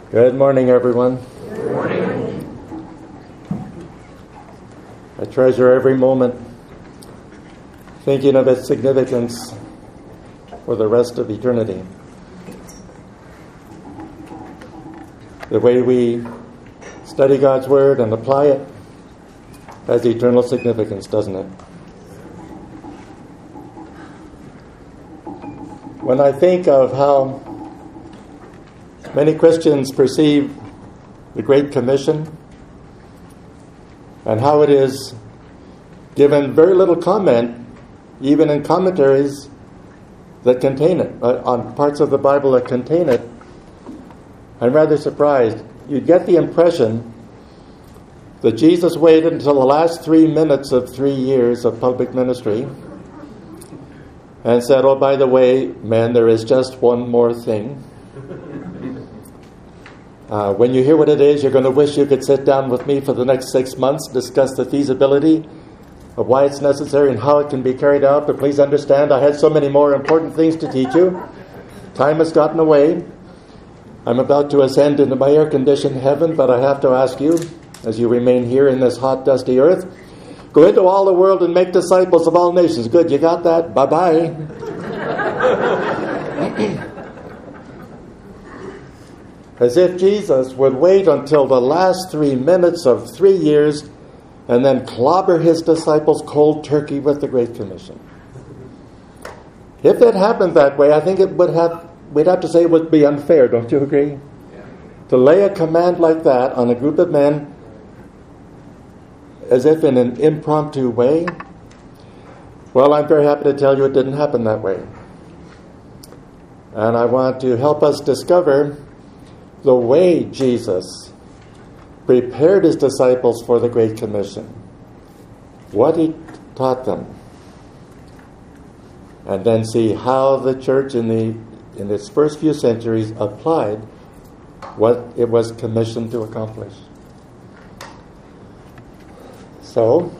Good morning, everyone. Good morning. I treasure every moment thinking of its significance for the rest of eternity. The way we study God's Word and apply it has eternal significance, doesn't it? When I think of how many Christians perceive the Great Commission and how it is given very little comment, even in commentaries that contain it, on parts of the Bible that contain it, I'm rather surprised. You get the impression that Jesus waited until the last 3 minutes of 3 years of public ministry and said, oh, by the way, man, there is just one more thing. When you hear what it is, you're going to wish you could sit down with me for the next 6 months, discuss the feasibility of why it's necessary and how it can be carried out. But please understand, I had so many more important things to teach you. Time has gotten away. I'm about to ascend into my air-conditioned heaven, but I have to ask you, as you remain here in this hot, dusty earth, go into all the world and make disciples of all nations. Good, you got that? Bye-bye. As if Jesus would wait until the last 3 minutes of 3 years and then clobber his disciples cold turkey with the Great Commission. If it happened that way, I think we'd have to say it would be unfair, don't you agree? Yeah. To lay a command like that on a group of men as if in an impromptu way. Well, I'm very happy to tell you it didn't happen that way. And I want to help us discover the way Jesus prepared his disciples for the Great Commission, what he taught them, and then see how the church in its first few centuries applied what it was commissioned to accomplish. So,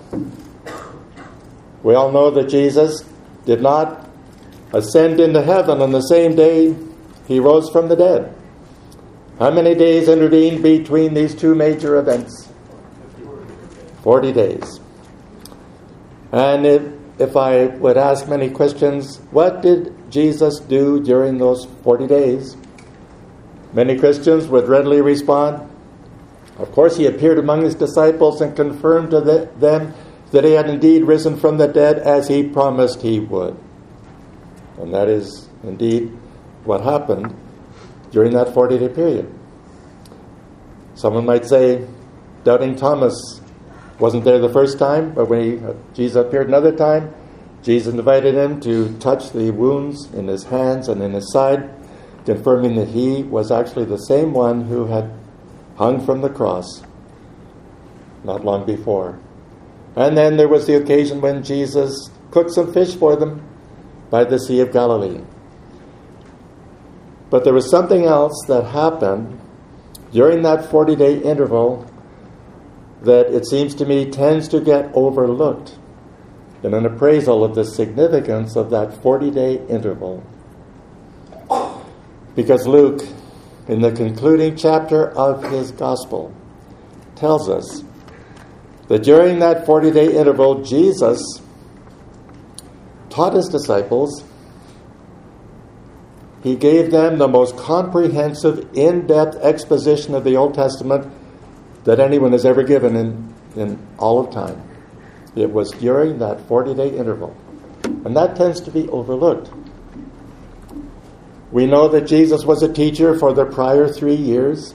we all know that Jesus did not ascend into heaven on the same day he rose from the dead. How many days intervened between these two major events? 40 days. And if I would ask many questions, what did Jesus do during those 40 days? Many Christians would readily respond, of course, he appeared among his disciples and confirmed to them that he had indeed risen from the dead as he promised he would. And that is indeed what happened during that 40-day period. Someone might say, doubting Thomas wasn't there the first time, but when Jesus appeared another time, Jesus invited him to touch the wounds in his hands and in his side, confirming that he was actually the same one who had hung from the cross not long before. And then there was the occasion when Jesus cooked some fish for them by the Sea of Galilee. But there was something else that happened during that 40-day interval that it seems to me tends to get overlooked in an appraisal of the significance of that 40-day interval. Because Luke, in the concluding chapter of his gospel, tells us that during that 40-day interval, Jesus taught his disciples. He gave them the most comprehensive, in-depth exposition of the Old Testament that anyone has ever given in all of time. It was during that 40-day interval. And that tends to be overlooked. We know that Jesus was a teacher for the prior 3 years.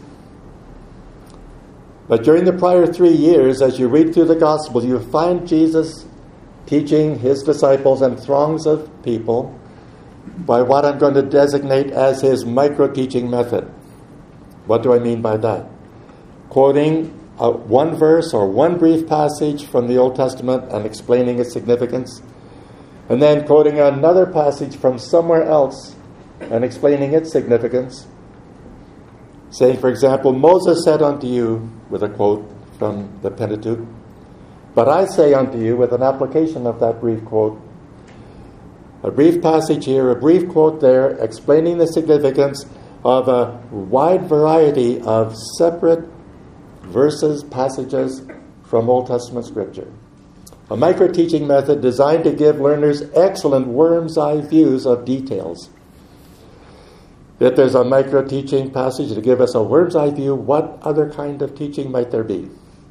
But during the prior 3 years, as you read through the Gospels, you find Jesus teaching his disciples and throngs of people by what I'm going to designate as his micro-teaching method. What do I mean by that? Quoting one verse or one brief passage from the Old Testament and explaining its significance, and then quoting another passage from somewhere else and explaining its significance. Saying, for example, Moses said unto you, with a quote from the Pentateuch, but I say unto you, with an application of that brief quote, a brief passage here, a brief quote there, explaining the significance, of a wide variety of separate verses, passages from Old Testament Scripture. A micro-teaching method designed to give learners excellent worm's-eye views of details. If there's a micro-teaching passage to give us a worm's-eye view, what other kind of teaching might there be?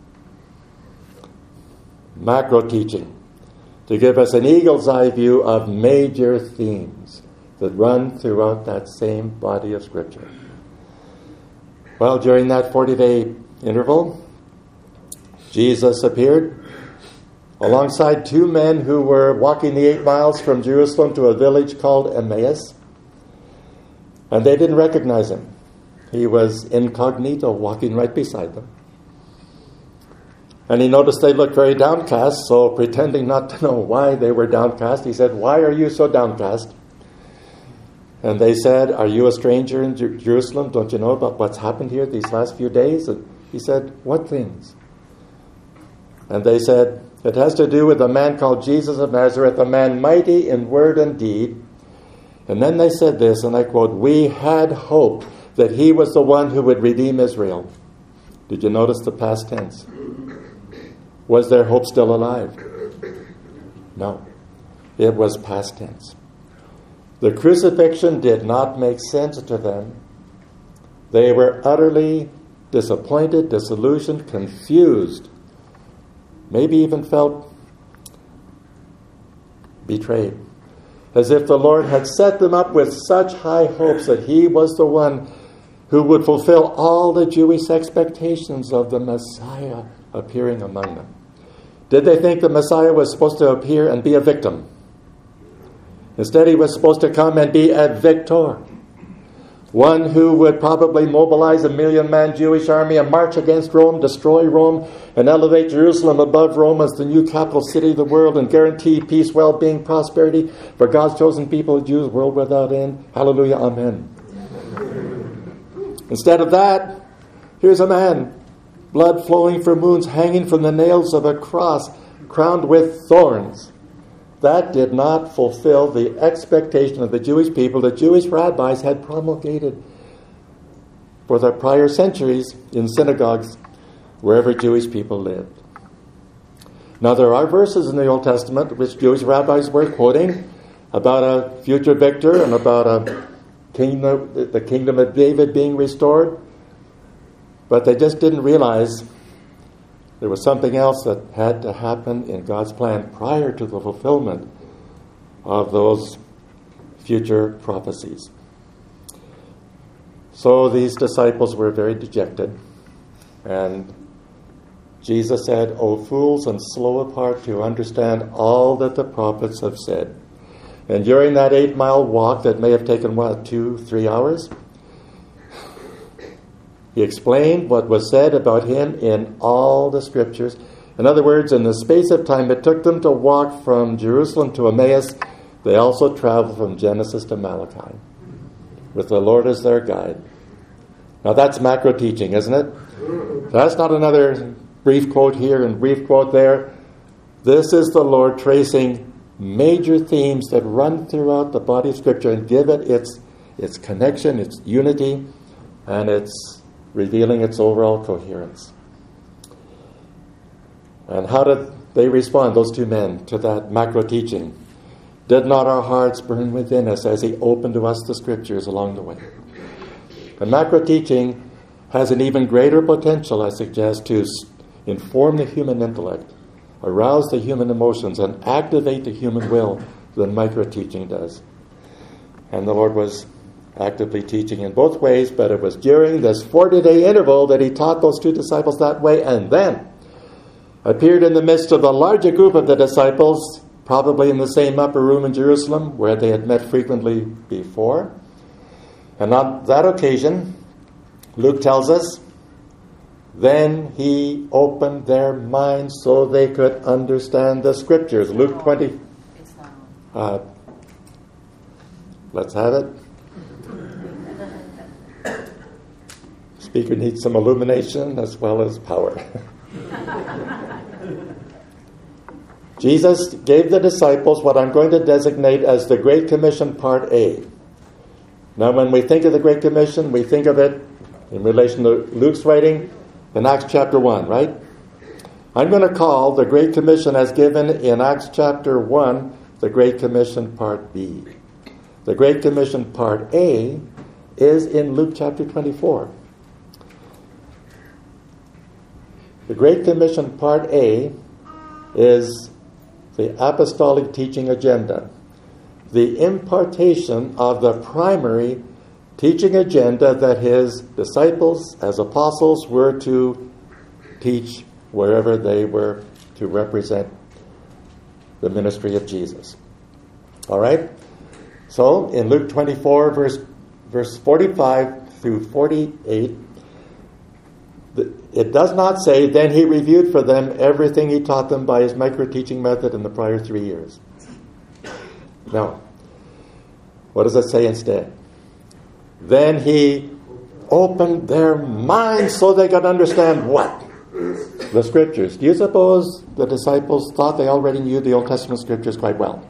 Macro-teaching, to give us an eagle's-eye view of major themes that run throughout that same body of Scripture. Well, during that 40-day interval, Jesus appeared alongside two men who were walking the 8 miles from Jerusalem to a village called Emmaus, and they didn't recognize him. He was incognito, walking right beside them. And he noticed they looked very downcast, so pretending not to know why they were downcast, he said, "Why are you so downcast?" And they said, "Are you a stranger in Jerusalem? Don't you know about what's happened here these last few days?" And he said, "What things?" And they said, "It has to do with a man called Jesus of Nazareth, a man mighty in word and deed." And then they said this, and I quote, "We had hoped that he was the one who would redeem Israel." Did you notice the past tense? Was their hope still alive? No. It was past tense. The crucifixion did not make sense to them. They were utterly disappointed, disillusioned, confused, maybe even felt betrayed, as if the Lord had set them up with such high hopes that he was the one who would fulfill all the Jewish expectations of the Messiah appearing among them. Did they think the Messiah was supposed to appear and be a victim? Instead, he was supposed to come and be a victor, one who would probably mobilize a 1,000,000-man Jewish army and march against Rome, destroy Rome, and elevate Jerusalem above Rome as the new capital city of the world and guarantee peace, well-being, prosperity for God's chosen people, the Jews, world without end. Hallelujah, amen. Instead of that, here's a man, blood flowing from wounds, hanging from the nails of a cross, crowned with thorns. That did not fulfill the expectation of the Jewish people the Jewish rabbis had promulgated for the prior centuries in synagogues wherever Jewish people lived. Now, there are verses in the Old Testament which Jewish rabbis were quoting about a future victor and about a kingdom, the kingdom of David being restored, but they just didn't realize there was something else that had to happen in God's plan prior to the fulfillment of those future prophecies. So these disciples were very dejected, and Jesus said, "O fools and slow of heart to understand all that the prophets have said." And during that 8-mile walk that may have taken, 2-3 hours, he explained what was said about him in all the Scriptures. In other words, in the space of time it took them to walk from Jerusalem to Emmaus, they also traveled from Genesis to Malachi, with the Lord as their guide. Now that's macro teaching, isn't it? That's not another brief quote here and brief quote there. This is the Lord tracing major themes that run throughout the body of Scripture and give it its connection, its unity, and its revealing its overall coherence. And how did they respond, those two men, to that macro teaching? Did not our hearts burn within us as he opened to us the Scriptures along the way? And macro teaching has an even greater potential, I suggest, to inform the human intellect, arouse the human emotions, and activate the human will than micro teaching does. And the Lord was actively teaching in both ways, but it was during this 40-day interval that he taught those two disciples that way, and then appeared in the midst of a larger group of the disciples, probably in the same upper room in Jerusalem where they had met frequently before. And on that occasion, Luke tells us, then he opened their minds so they could understand the Scriptures. Luke 20. Let's have it. Speaker needs some illumination as well as power. Jesus gave the disciples what I'm going to designate as the Great Commission Part A. Now, when we think of the Great Commission, we think of it in relation to Luke's writing in Acts chapter 1, right? I'm going to call the Great Commission as given in Acts chapter 1 the Great Commission Part B. The Great Commission Part A is in Luke chapter 24. The Great Commission Part A is the apostolic teaching agenda, the impartation of the primary teaching agenda that his disciples as apostles were to teach wherever they were to represent the ministry of Jesus. All right? So, in Luke 24, verse 45 through 48, it does not say, then he reviewed for them everything he taught them by his micro-teaching method in the prior 3 years. No. What does it say instead? Then he opened their minds so they could understand what? The Scriptures. Do you suppose the disciples thought they already knew the Old Testament Scriptures quite well?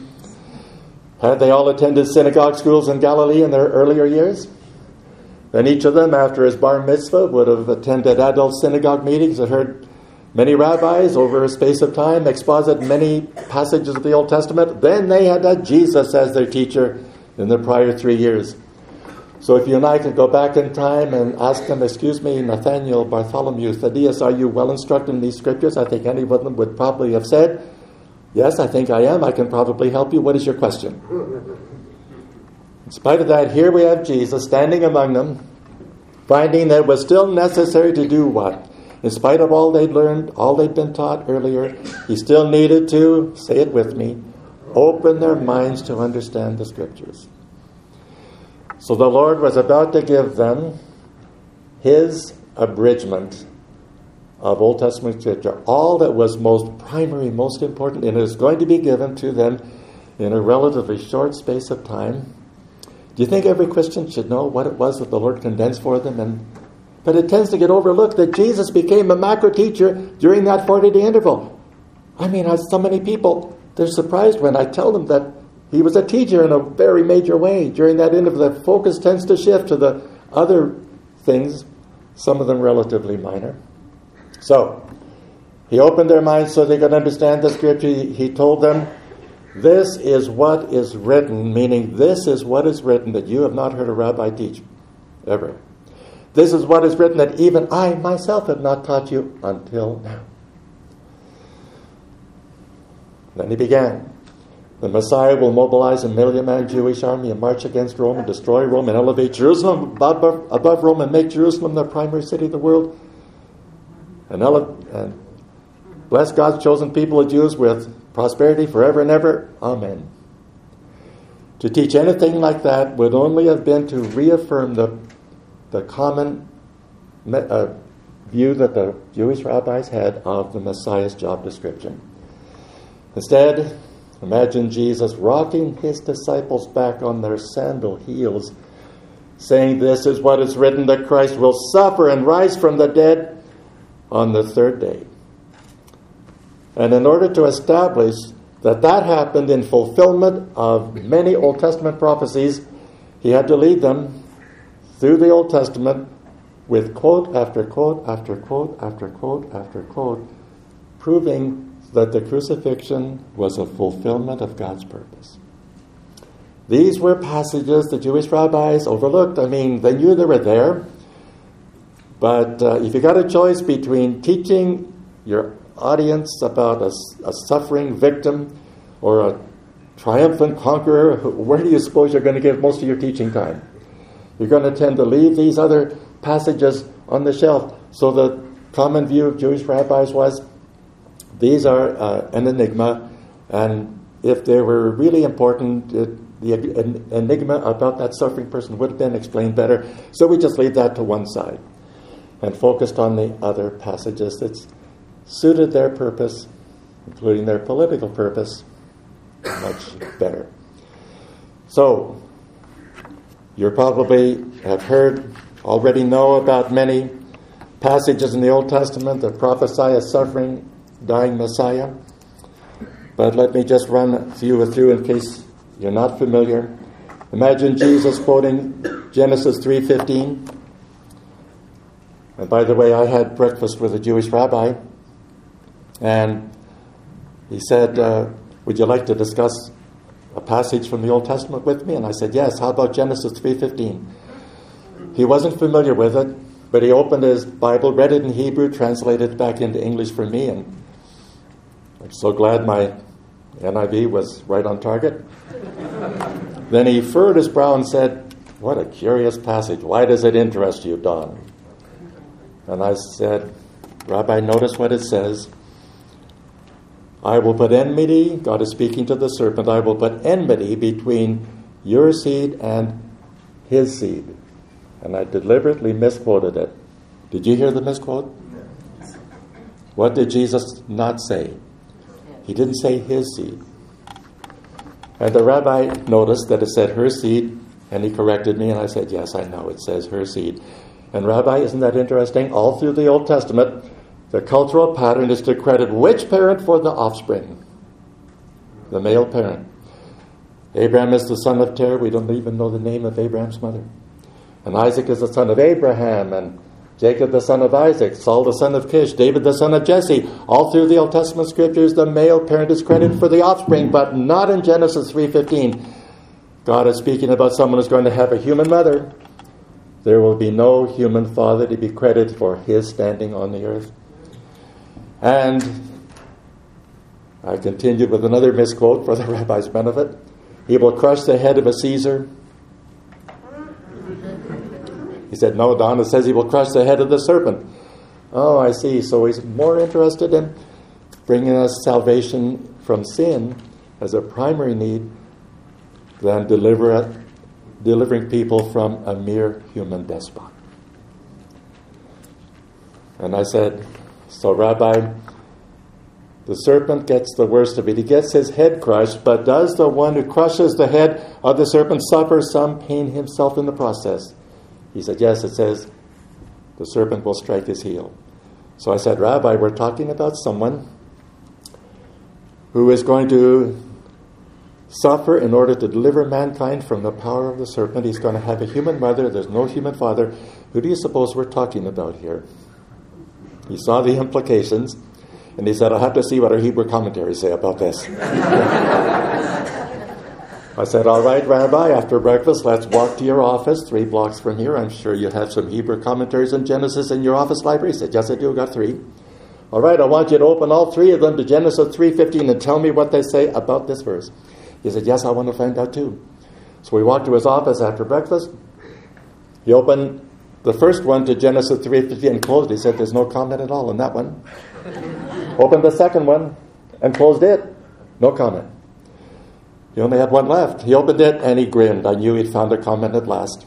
Had they all attended synagogue schools in Galilee in their earlier years? Then each of them, after his bar mitzvah, would have attended adult synagogue meetings and heard many rabbis over a space of time exposit many passages of the Old Testament. Then they had had Jesus as their teacher in the prior 3 years. So if you and I could go back in time and ask them, excuse me, Nathaniel, Bartholomew, Thaddeus, are you well instructed in these Scriptures? I think any of them would probably have said, yes, I think I am. I can probably help you. What is your question? In spite of that, here we have Jesus standing among them, finding that it was still necessary to do what? In spite of all they'd learned, all they'd been taught earlier, he still needed to, say it with me, open their minds to understand the Scriptures. So the Lord was about to give them his abridgment of Old Testament Scripture, all that was most primary, most important, and it is going to be given to them in a relatively short space of time. Do you think every Christian should know what it was that the Lord condensed for them? But it tends to get overlooked that Jesus became a macro teacher during that 40-day interval. I mean, so many people, they're surprised when I tell them that he was a teacher in a very major way. During that interval, the focus tends to shift to the other things, some of them relatively minor. So, he opened their minds so they could understand the Scripture. He told them, this is what is written, meaning this is what is written that you have not heard a rabbi teach, ever. This is what is written that even I myself have not taught you until now. Then he began. The Messiah will mobilize a 1 million-man Jewish army and march against Rome and destroy Rome and elevate Jerusalem above Rome and make Jerusalem the primary city of the world. And bless God's chosen people, the Jews, with prosperity forever and ever. Amen. To teach anything like that would only have been to reaffirm the common view that the Jewish rabbis had of the Messiah's job description. Instead, imagine Jesus rocking his disciples back on their sandal heels, saying, this is what is written, that Christ will suffer and rise from the dead on the third day. And in order to establish that happened in fulfillment of many Old Testament prophecies, he had to lead them through the Old Testament with quote after quote after quote after quote after quote, proving that the crucifixion was a fulfillment of God's purpose. These were passages the Jewish rabbis overlooked. I mean, they knew they were there, but if you got a choice between teaching your audience about a suffering victim or a triumphant conqueror, where do you suppose you're going to give most of your teaching time? You're going to tend to leave these other passages on the shelf. So the common view of Jewish rabbis was, these are an enigma, and if they were really important, the enigma about that suffering person would have been explained better. So we just leave that to one side and focused on the other passages that suited their purpose, including their political purpose, much better. So, you probably have already know about many passages in the Old Testament that prophesy a suffering, dying Messiah. But let me just run a few through in case you're not familiar. Imagine Jesus quoting Genesis 3:15. And by the way, I had breakfast with a Jewish rabbi, and he said, would you like to discuss a passage from the Old Testament with me? And I said, yes. How about Genesis 3:15? He wasn't familiar with it, but he opened his Bible, read it in Hebrew, translated it back into English for me, and I'm so glad my NIV was right on target. Then he furrowed his brow and said, what a curious passage. Why does it interest you, Don? And I said, Rabbi, notice what it says. I will put enmity, God is speaking to the serpent, I will put enmity between your seed and his seed. And I deliberately misquoted it. Did you hear the misquote? What did Jesus not say? He didn't say his seed. And the rabbi noticed that it said her seed, and he corrected me, and I said, yes, I know, it says her seed. And Rabbi, isn't that interesting? All through the Old Testament, the cultural pattern is to credit which parent for the offspring? The male parent. Abraham is the son of Terah. We don't even know the name of Abraham's mother. And Isaac is the son of Abraham, and Jacob the son of Isaac, Saul the son of Kish, David the son of Jesse. All through the Old Testament scriptures, the male parent is credited for the offspring, but not in Genesis 3:15. God is speaking about someone who's going to have a human mother. There will be no human father to be credited for his standing on the earth. And I continued with another misquote for the rabbi's benefit. He will crush the head of a Caesar. He said, no, Don, it says he will crush the head of the serpent. Oh, I see. So he's more interested in bringing us salvation from sin as a primary need than delivering people from a mere human despot. And I said, so Rabbi, the serpent gets the worst of it. He gets his head crushed, but does the one who crushes the head of the serpent suffer some pain himself in the process? He said, yes, it says the serpent will strike his heel. So I said, Rabbi, we're talking about someone who is going to suffer in order to deliver mankind from the power of the serpent. He's going to have a human mother. There's no human father. Who do you suppose we're talking about here? He saw the implications, and he said, I'll have to see what our Hebrew commentaries say about this. I said, all right, Rabbi, after breakfast, let's walk to your office 3 blocks from here. I'm sure you have some Hebrew commentaries in Genesis in your office library. He said, yes, I do. Got 3. All right, I want you to open all 3 of them to Genesis 3:15 and tell me what they say about this verse. He said, yes, I want to find out too. So we walked to his office after breakfast. He opened the first one to Genesis 3:15 and closed. He said, there's no comment at all on that one. Opened the second one and closed it. No comment. He only had one left. He opened it and he grinned. I knew he'd found a comment at last.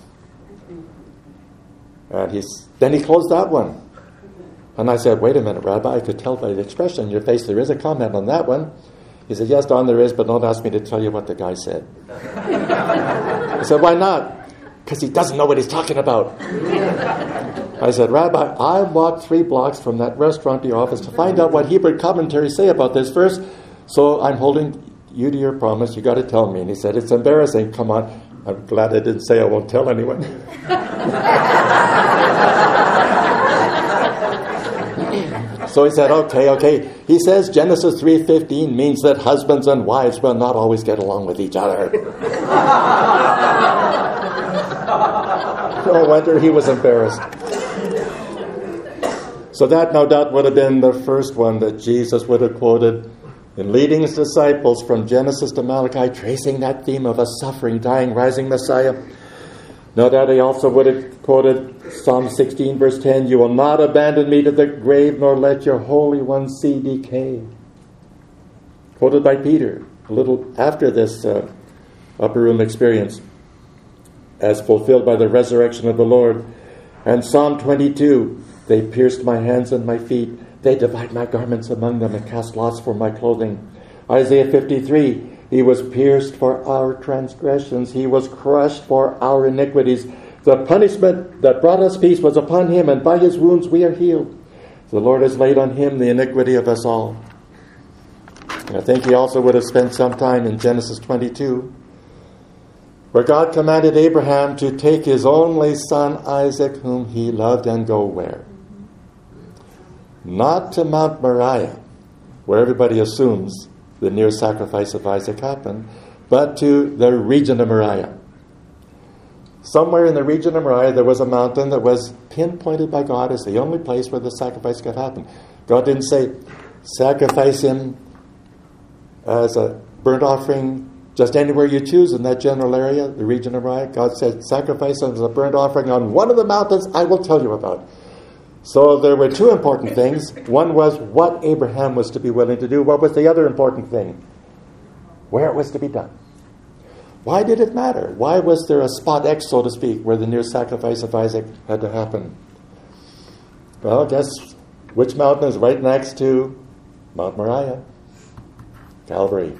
And then he closed that one. And I said, wait a minute, Rabbi, I could tell by the expression on your face there is a comment on that one. He said, yes, Don, there is, but don't ask me to tell you what the guy said. I said, why not? Because he doesn't know what he's talking about. I said, Rabbi, I walked 3 blocks from that restaurant to your office to find out what Hebrew commentaries say about this verse, so I'm holding you to your promise. You got to tell me. And he said, it's embarrassing. Come on. I'm glad I didn't say I won't tell anyone. So he said, okay. He says Genesis 3:15 means that husbands and wives will not always get along with each other. No wonder he was embarrassed. So that no doubt would have been the first one that Jesus would have quoted in leading his disciples from Genesis to Malachi, tracing that theme of a suffering, dying, rising Messiah. No doubt he also would have quoted Psalm 16, verse 10, you will not abandon me to the grave, nor let your Holy One see decay. Quoted by Peter a little after this upper room experience, as fulfilled by the resurrection of the Lord. And Psalm 22, they pierced my hands and my feet. They divide my garments among them and cast lots for my clothing. Isaiah 53, he was pierced for our transgressions. He was crushed for our iniquities. The punishment that brought us peace was upon him, and by his wounds we are healed. The Lord has laid on him the iniquity of us all. And I think he also would have spent some time in Genesis 22, where God commanded Abraham to take his only son Isaac, whom he loved, and go where? Not to Mount Moriah, where everybody assumes the near sacrifice of Isaac happened, but to the region of Moriah. Somewhere in the region of Moriah, there was a mountain that was pinpointed by God as the only place where the sacrifice could happen. God didn't say, sacrifice him as a burnt offering just anywhere you choose in that general area, the region of Moriah. God said, sacrifice him as a burnt offering on one of the mountains I will tell you about. So there were two important things. One was what Abraham was to be willing to do. What was the other important thing? Where it was to be done. Why did it matter? Why was there a spot X, so to speak, where the near sacrifice of Isaac had to happen? Well, guess which mountain is right next to Mount Moriah? Calvary.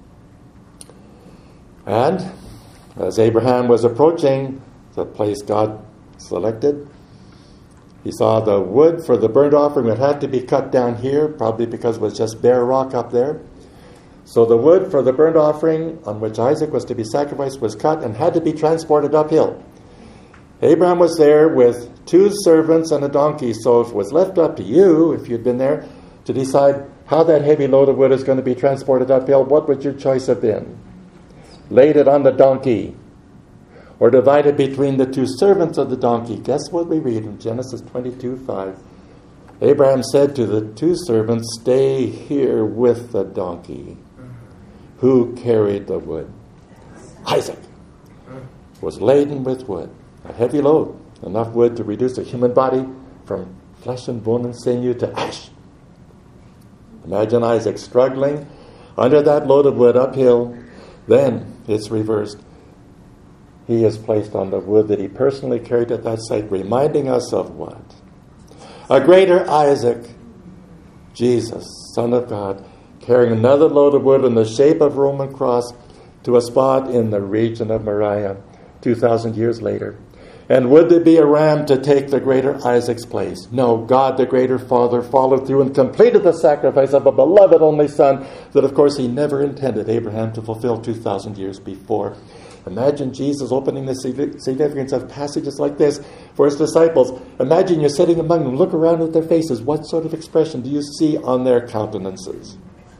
And as Abraham was approaching the place God selected, he saw the wood for the burnt offering that had to be cut down here, probably because it was just bare rock up there. So the wood for the burnt offering on which Isaac was to be sacrificed was cut and had to be transported uphill. Abraham was there with 2 servants and a donkey, so it was left up to you, if you'd been there, to decide how that heavy load of wood is going to be transported uphill. What would your choice have been? Laid it on the donkey, or divided between the 2 servants of the donkey. Guess what we read in Genesis 22:5? Abraham said to the 2 servants, stay here with the donkey. Who carried the wood? Isaac was laden with wood, a heavy load, enough wood to reduce a human body from flesh and bone and sinew to ash. Imagine Isaac struggling under that load of wood uphill. Then it's reversed. He is placed on the wood that he personally carried at that site, reminding us of what? A greater Isaac, Jesus, Son of God, carrying another load of wood in the shape of a Roman cross to a spot in the region of Moriah 2,000 years later. And would there be a ram to take the greater Isaac's place? No, God, the greater Father, followed through and completed the sacrifice of a beloved only Son that, of course, he never intended Abraham to fulfill 2,000 years before. Imagine Jesus opening the significance of passages like this for his disciples. Imagine you're sitting among them. Look around at their faces. What sort of expression do you see on their countenances?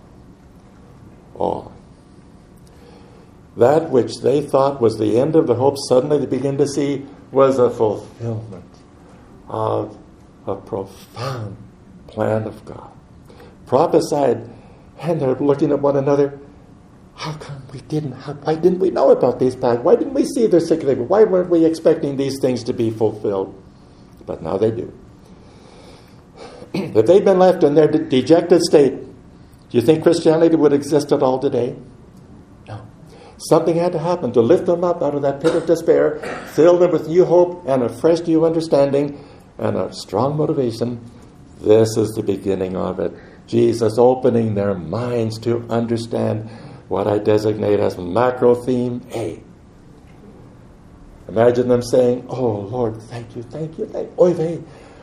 Awe. That which they thought was the end of the hope, suddenly they begin to see was a fulfillment of a profound plan of God. Prophesied, and they're looking at one another. How come we didn't? Why didn't we know about these plans? Why didn't we see their significance? Why weren't we expecting these things to be fulfilled? But now they do. If they'd been left in their dejected state, do you think Christianity would exist at all today? No. Something had to happen to lift them up out of that pit of despair, fill them with new hope and a fresh new understanding and a strong motivation. This is the beginning of it. Jesus opening their minds to understand what I designate as macro theme A. Imagine them saying, oh Lord, thank you, oy vey.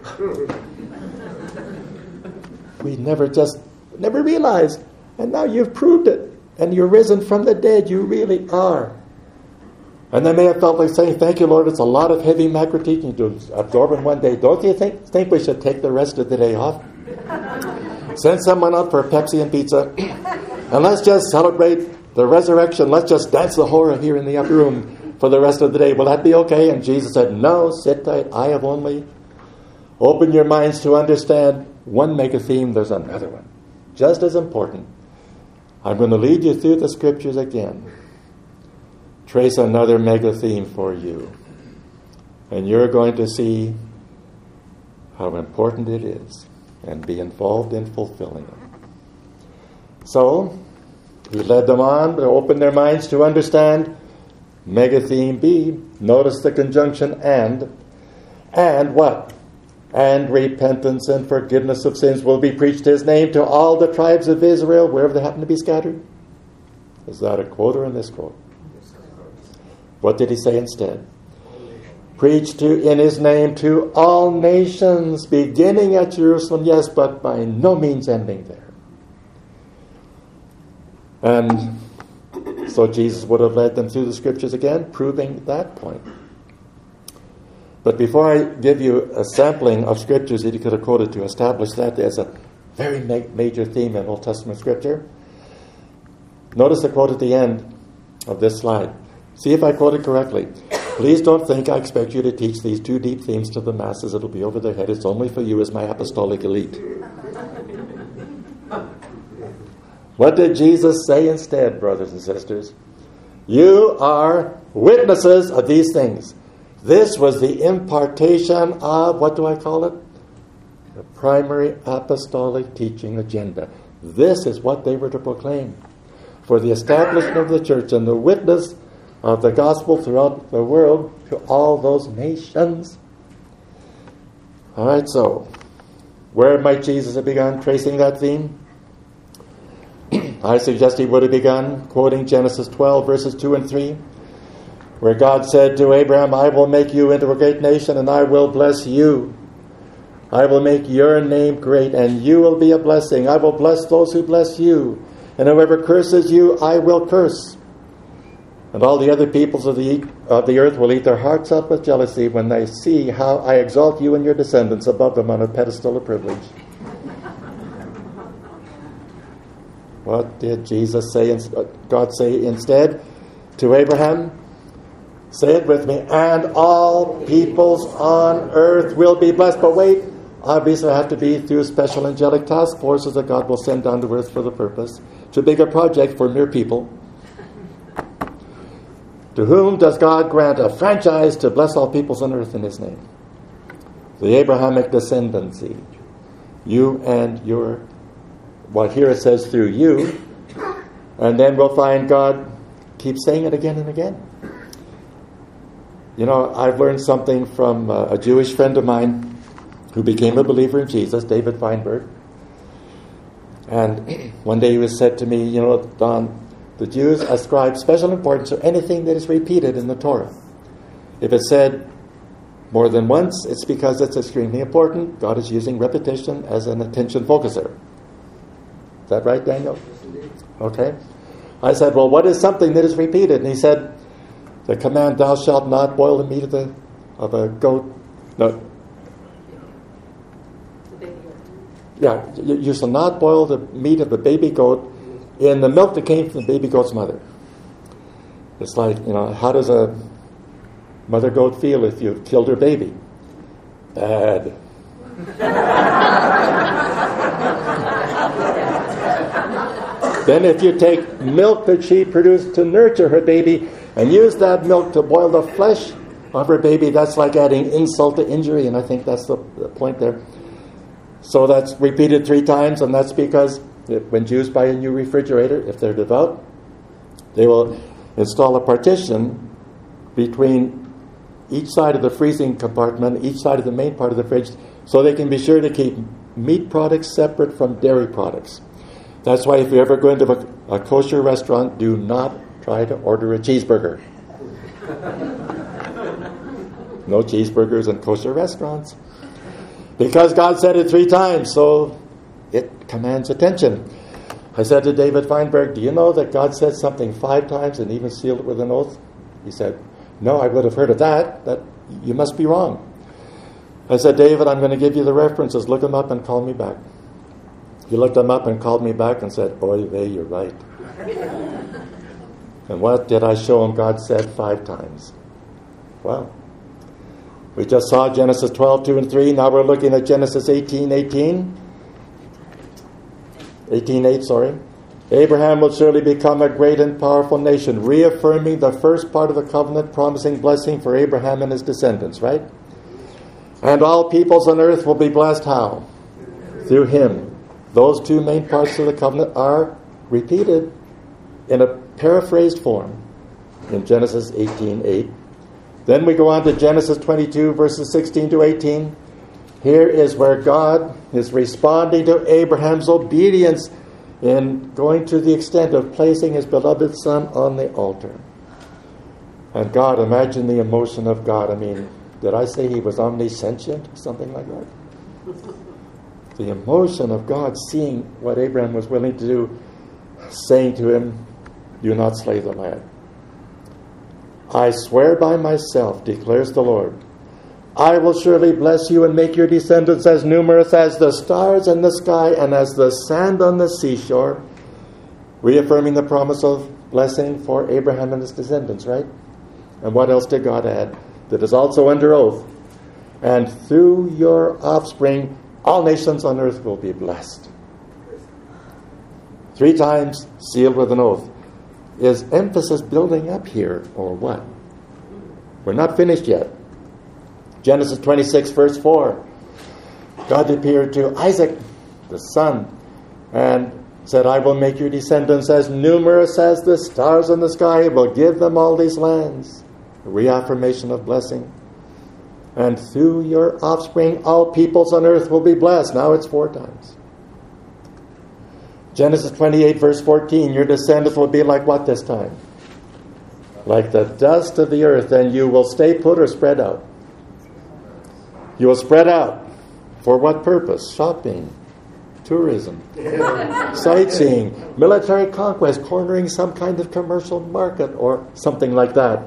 We never realized, and now you've proved it, and you're risen from the dead, you really are. And they may have felt like saying, thank you, Lord, it's a lot of heavy macro teaching to absorb in one day. Don't you think we should take the rest of the day off? Send someone out for a Pepsi and pizza, and let's just celebrate the resurrection. Let's just dance the horror here in the upper room for the rest of the day. Will that be okay? And Jesus said, no, sit tight. I have only opened your minds to understand one mega theme. There's another one, just as important. I'm going to lead you through the scriptures again. Trace another mega theme for you. And you're going to see how important it is and be involved in fulfilling it. So, he led them on to open their minds to understand mega theme B. Notice the conjunction and what? And repentance and forgiveness of sins will be preached his name to all the tribes of Israel, wherever they happen to be scattered. Is that a quote or in this quote? What did he say instead? Preach in his name to all nations, beginning at Jerusalem, yes, but by no means ending there. And So Jesus would have led them through the scriptures again, proving that point. But before I give you a sampling of scriptures that you could have quoted to establish that as a very major theme in Old Testament scripture, notice the quote at the end of this slide. See if I quoted correctly. Please don't think I expect you to teach these two deep themes to the masses. It'll be over their head. It's only for you as my apostolic elite. What did Jesus say instead, brothers and sisters? You are witnesses of these things. This was the impartation of, what do I call it? The primary apostolic teaching agenda. This is what they were to proclaim for the establishment of the church and the witness of the gospel throughout the world to all those nations. All right, so where might Jesus have begun tracing that theme? I suggest he would have begun quoting Genesis 12, verses 2 and 3, where God said to Abraham, I will make you into a great nation, and I will bless you. I will make your name great, and you will be a blessing. I will bless those who bless you, and whoever curses you, I will curse. And all the other peoples of the earth will eat their hearts out with jealousy when they see how I exalt you and your descendants above them on a pedestal of privilege. What did Jesus say? God say instead to Abraham? Say it with me. And all peoples on earth will be blessed. But wait, obviously I have to be through special angelic task forces that God will send down to earth for the purpose. Too big a project for mere people. To whom does God grant a franchise to bless all peoples on earth in his name? The Abrahamic descendancy. You and your... Well, here it says through you. And then we'll find God keeps saying it again and again. You know, I've learned something from a Jewish friend of mine who became a believer in Jesus, David Feinberg. And one day he was said to me, you know, Don, the Jews ascribe special importance to anything that is repeated in the Torah. If it's said more than once, it's because it's extremely important. God is using repetition as an attention focuser. Is that right, Daniel? Okay. I said, well, what is something that is repeated? And he said, the command, thou shalt not boil the meat of a goat. No. Yeah, you shall not boil the meat of a baby goat in the milk that came from the baby goat's mother. It's like, you know, how does a mother goat feel if you've killed her baby? Bad. Then if you take milk that she produced to nurture her baby and use that milk to boil the flesh of her baby, that's like adding insult to injury, and I think that's the point there. So that's repeated 3 times, and that's because when Jews buy a new refrigerator, if they're devout, they will install a partition between each side of the freezing compartment, each side of the main part of the fridge, so they can be sure to keep meat products separate from dairy products. That's why if you ever go into a kosher restaurant, do not try to order a cheeseburger. No cheeseburgers in kosher restaurants. Because God said it 3 times, so it commands attention. I said to David Feinberg, do you know that God said something 5 times and even sealed it with an oath? He said, no, I would have heard of that. That you must be wrong. I said, David, I'm going to give you the references. Look them up and call me back. He looked them up and called me back and said, boy, you're right. And what did I show him God said 5 times? Well, we just saw Genesis 12, 2 and 3. Now we're looking at Genesis 18:8. Abraham will surely become a great and powerful nation, reaffirming the first part of the covenant, promising blessing for Abraham and his descendants, right? And all peoples on earth will be blessed how? Through him. Those 2 main parts of the covenant are repeated in a paraphrased form in Genesis 18:8. Then we go on to Genesis 22, verses 16 to 18. Here is where God is responding to Abraham's obedience in going to the extent of placing his beloved son on the altar. And God, imagine the emotion of God. I mean, did I say he was omniscient? Something like that. The emotion of God seeing what Abraham was willing to do, saying to him, do not slay the lad. I swear by myself, declares the Lord, I will surely bless you and make your descendants as numerous as the stars in the sky and as the sand on the seashore, reaffirming the promise of blessing for Abraham and his descendants, right? And what else did God add? That is also under oath. And through your offspring, all nations on earth will be blessed. 3 times sealed with an oath. Is emphasis building up here or what? We're not finished yet. Genesis 26, verse 4. God appeared to Isaac, the son, and said, I will make your descendants as numerous as the stars in the sky. I will give them all these lands. A reaffirmation of blessing. And through your offspring, all peoples on earth will be blessed. Now it's 4 times. Genesis 28, verse 14. Your descendants will be like what this time? Like the dust of the earth, and you will stay put or spread out. You will spread out. For what purpose? Shopping, tourism, sightseeing, military conquest, cornering some kind of commercial market or something like that.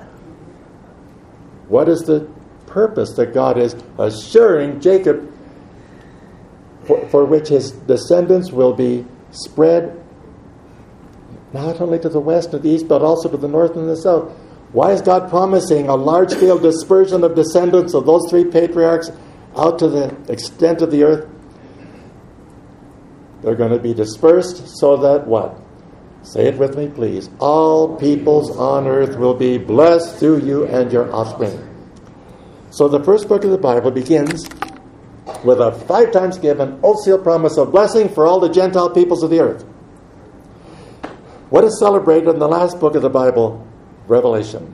What is the purpose that God is assuring Jacob for which his descendants will be spread not only to the west and the east, but also to the north and the south? Why is God promising a large-scale dispersion of descendants of those 3 patriarchs out to the extent of the earth? They're going to be dispersed so that what? Say it with me, please. All peoples on earth will be blessed through you and your offspring. So the first book of the Bible begins with a 5 times given oath-sealed promise of blessing for all the Gentile peoples of the earth. What is celebrated in the last book of the Bible? Revelation.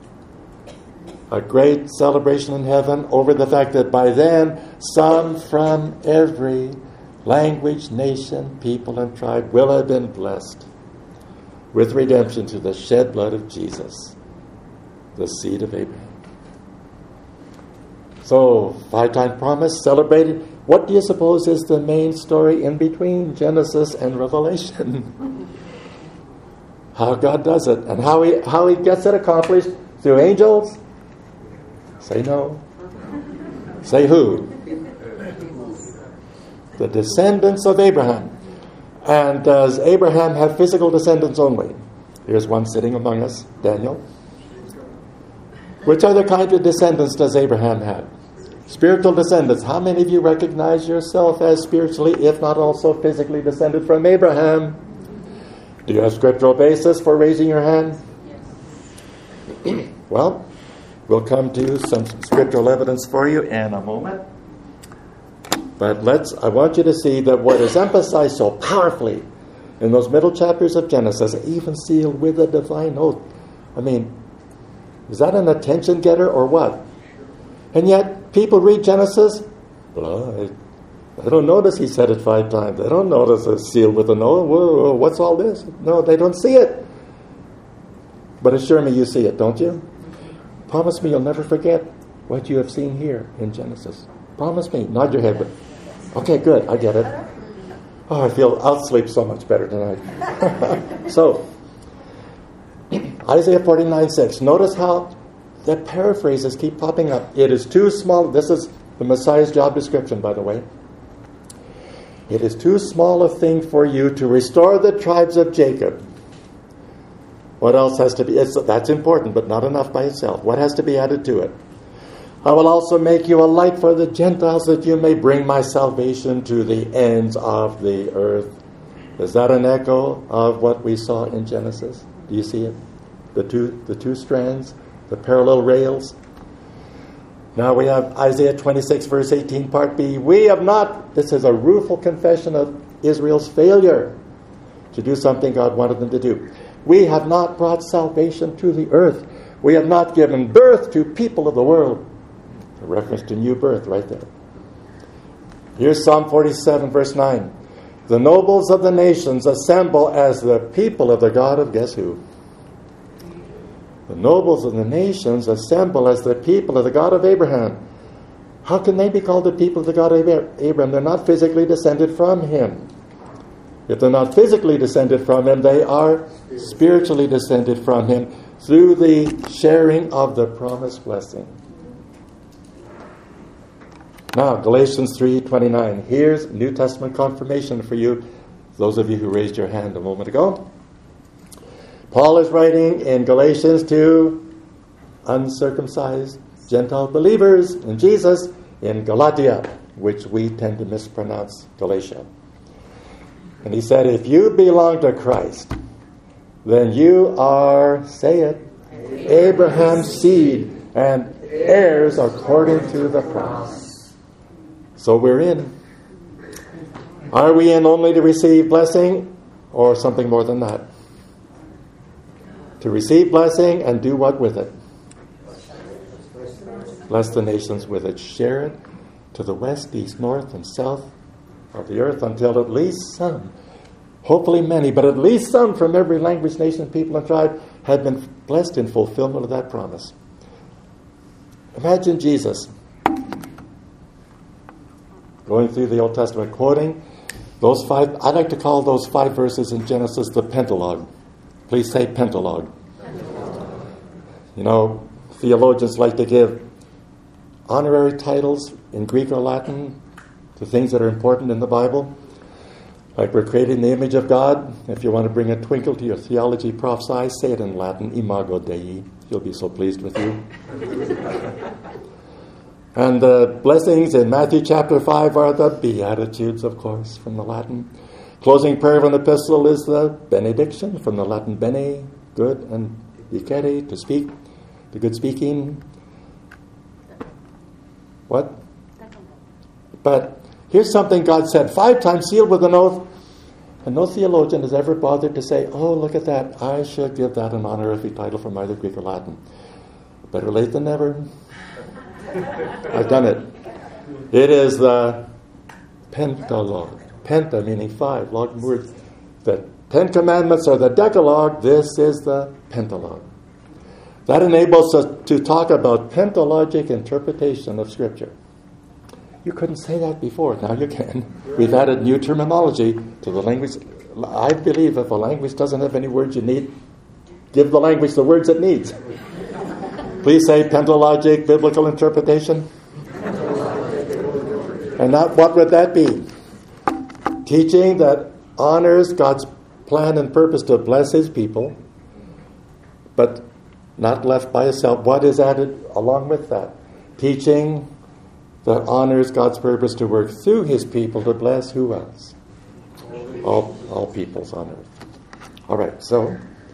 A great celebration in heaven over the fact that by then some from every language, nation, people, and tribe will have been blessed with redemption through the shed blood of Jesus, the seed of Abraham. So, 5-time promise celebrated. What do you suppose is the main story in between Genesis and Revelation? How God does it and how he gets it accomplished through angels? Say no. Say who? The descendants of Abraham. And does Abraham have physical descendants only? Here's one sitting among us, Daniel. Which other kind of descendants does Abraham have? Spiritual descendants. How many of you recognize yourself as spiritually, if not also physically, descended from Abraham? Do you have scriptural basis for raising your hand? Yes. Well, we'll come to some scriptural evidence for you in a moment. But I want you to see that what is emphasized so powerfully in those middle chapters of Genesis, even sealed with a divine oath. I mean, is that an attention getter or what? And yet, people read Genesis, they don't notice he said it 5 times. They don't notice it's sealed with an oath. Whoa, what's all this? No, they don't see it. But assure me you see it, don't you? Promise me you'll never forget what you have seen here in Genesis. Promise me. Nod your head. Okay, good. I get it. Oh, I'll sleep so much better tonight. So, Isaiah 49:6. Notice how the paraphrases keep popping up. It is too small. This is the Messiah's job description, by the way. It is too small a thing for you to restore the tribes of Jacob. What else has to be? That's important, but not enough by itself. What has to be added to it? I will also make you a light for the Gentiles, that you may bring my salvation to the ends of the earth. Is that an echo of what we saw in Genesis? Do you see it? The two strands, the parallel rails. Now we have Isaiah 26, verse 18, part B. We have not, this is a rueful confession of Israel's failure to do something God wanted them to do. We have not brought salvation to the earth. We have not given birth to people of the world. A reference to new birth right there. Here's Psalm 47, verse 9. The nobles of the nations assemble as the people of the God of guess who? The nobles of the nations assemble as the people of the God of Abraham. How can they be called the people of the God of Abraham? They're not physically descended from him. If they're not physically descended from him, they are spiritually descended from him through the sharing of the promised blessing. Now, Galatians 3:29. Here's New Testament confirmation for you, those of you who raised your hand a moment ago. Paul is writing in Galatians to uncircumcised Gentile believers in Jesus in Galatia, which we tend to mispronounce Galatia. And he said, if you belong to Christ, then you are, say it, Abraham's seed and heirs according to the promise. So we're in. Are we in only to receive blessing or something more than that? To receive blessing and do what with it? Bless the nations with it. Share it to the west, east, north, and south of the earth until at least some, hopefully many, but at least some from every language, nation, people, and tribe have been blessed in fulfillment of that promise. Imagine Jesus going through the Old Testament, quoting those 5, I like to call those 5 verses in Genesis the Pentalogue. Please say Pentalogue. You know, theologians like to give honorary titles in Greek or Latin to things that are important in the Bible. Like we're created in the image of God. If you want to bring a twinkle to your theology prophesy, say it in Latin, Imago Dei. He'll be so pleased with you. And the blessings in Matthew chapter 5 are the Beatitudes, of course, from the Latin. Closing prayer of an epistle is the benediction, from the Latin bene, good, and dicere, to speak, the good speaking. What? But here's something God said 5 times, sealed with an oath, and no theologian has ever bothered to say, oh, look at that, I should give that an honorific title from either Greek or Latin. Better late than never. I've done it. It is the Pentalogue. Penta meaning 5, log word. The 10 commandments are the Decalogue. This is the Pentalogue. That enables us to talk about pentalogic interpretation of Scripture. You couldn't say that before. Now you can. We've added new terminology to the language. I believe if a language doesn't have any words you need, give the language the words it needs. Please say pentalogic biblical interpretation. And what would that be? Teaching that honors God's plan and purpose to bless his people, but not left by itself. What is added along with that? Teaching that honors God's purpose to work through his people to bless who else? All peoples on earth. All right, so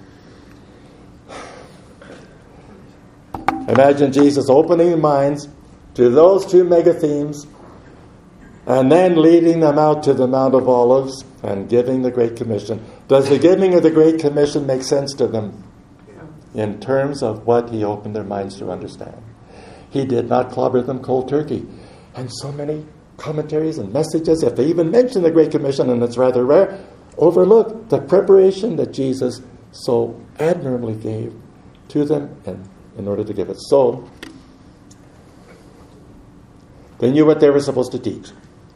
imagine Jesus opening the minds to those 2 mega themes and then leading them out to the Mount of Olives and giving the Great Commission. Does the giving of the Great Commission make sense to them in terms of what he opened their minds to understand? He did not clobber them cold turkey. And so many commentaries and messages, if they even mention the Great Commission, and it's rather rare, overlook the preparation that Jesus so admirably gave to them in order to give it. So, they knew what they were supposed to teach.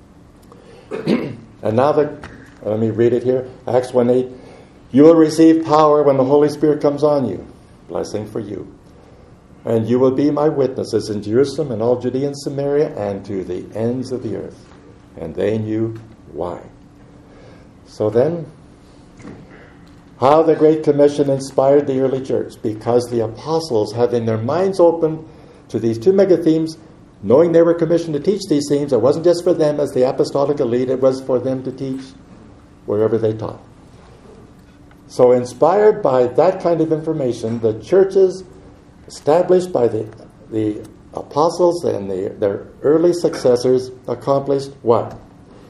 And now let me read it here. Acts 1:8. You will receive power when the Holy Spirit comes on you. Blessing for you. And you will be my witnesses in Jerusalem and all Judea and Samaria and to the ends of the earth. And they knew why. So then, how the Great Commission inspired the early church? Because the apostles, having their minds open to these 2 mega themes, knowing they were commissioned to teach these themes, it wasn't just for them as the apostolic elite, it was for them to teach wherever they taught. So inspired by that kind of information, the churches established by the apostles and their early successors accomplished what?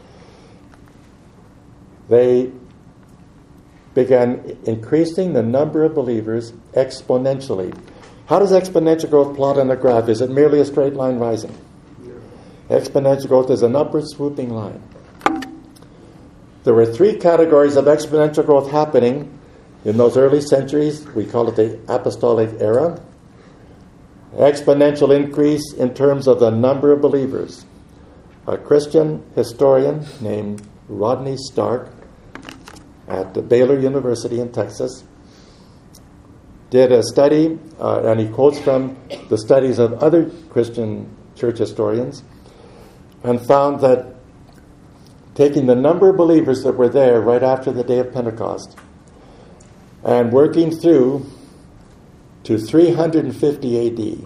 They began increasing the number of believers exponentially. How does exponential growth plot on a graph? Is it merely a straight line rising? Exponential growth is an upward swooping line. There were 3 categories of exponential growth happening in those early centuries. We call it the apostolic era. Exponential increase in terms of the number of believers. A Christian historian named Rodney Stark at the Baylor University in Texas, did a study, and he quotes from the studies of other Christian church historians, and found that taking the number of believers that were there right after the day of Pentecost and working through to 350 AD,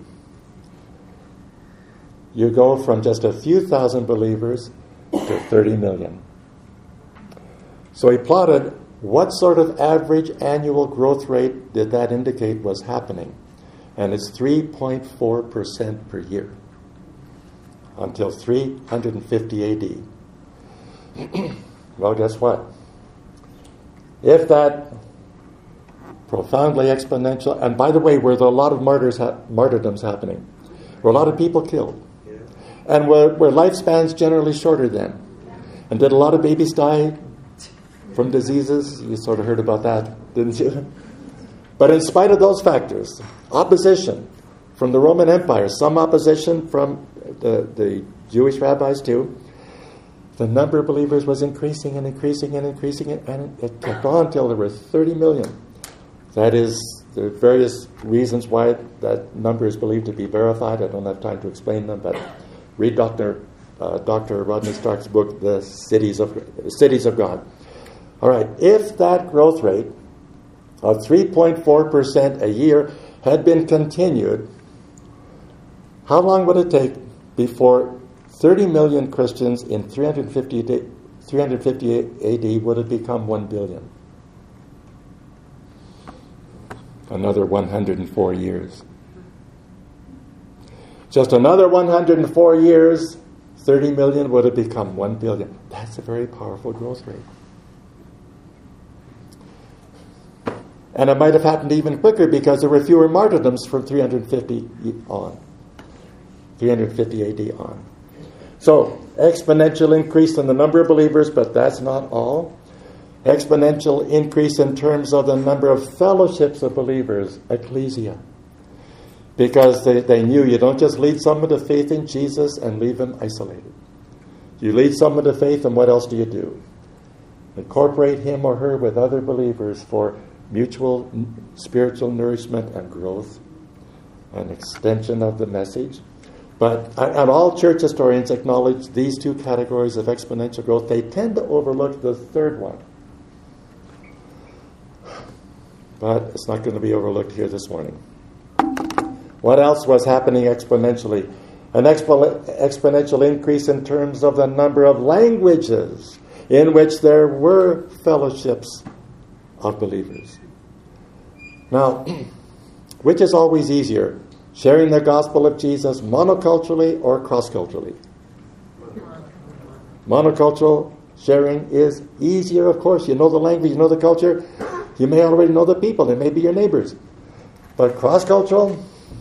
you go from just a few thousand believers to 30 million. So he plotted what sort of average annual growth rate did that indicate was happening. And it's 3.4% per year until 350 AD. Well, guess what? If that profoundly exponential, and by the way, were there a lot of martyrdoms happening? Were a lot of people killed? Yeah. And were lifespans generally shorter then? And did a lot of babies die from diseases? You sort of heard about that, didn't you? But in spite of those factors, opposition from the Roman Empire, some opposition from the Jewish rabbis too, the number of believers was increasing and increasing and increasing, and it kept on until there were 30 million. That is, there are various reasons why that number is believed to be verified. I don't have time to explain them, but read Dr. Rodney Stark's book, The Cities of God. All right, if that growth rate of 3.4% a year had been continued, how long would it take before 30 million Christians in 350 AD would have become 1 billion? Another 104 years. Just another 104 years, 30 million would have become 1 billion. That's a very powerful growth rate. And it might have happened even quicker because there were fewer martyrdoms from 350 AD on. So, exponential increase in the number of believers, but that's not all. Exponential increase in terms of the number of fellowships of believers, ecclesia. Because they knew you don't just lead someone to faith in Jesus and leave them isolated. You lead someone to faith, and what else do you do? Incorporate him or her with other believers for mutual spiritual nourishment and growth, an extension of the message. And all church historians acknowledge these two categories of exponential growth. They tend to overlook the third one. But it's not going to be overlooked here this morning. What else was happening exponentially? An exponential increase in terms of the number of languages in which there were fellowships of believers. Now, which is always easier, sharing the gospel of Jesus monoculturally or cross-culturally? Monocultural sharing is easier, of course. You know the language, you know the culture. You may already know the people. They may be your neighbors. But cross-cultural,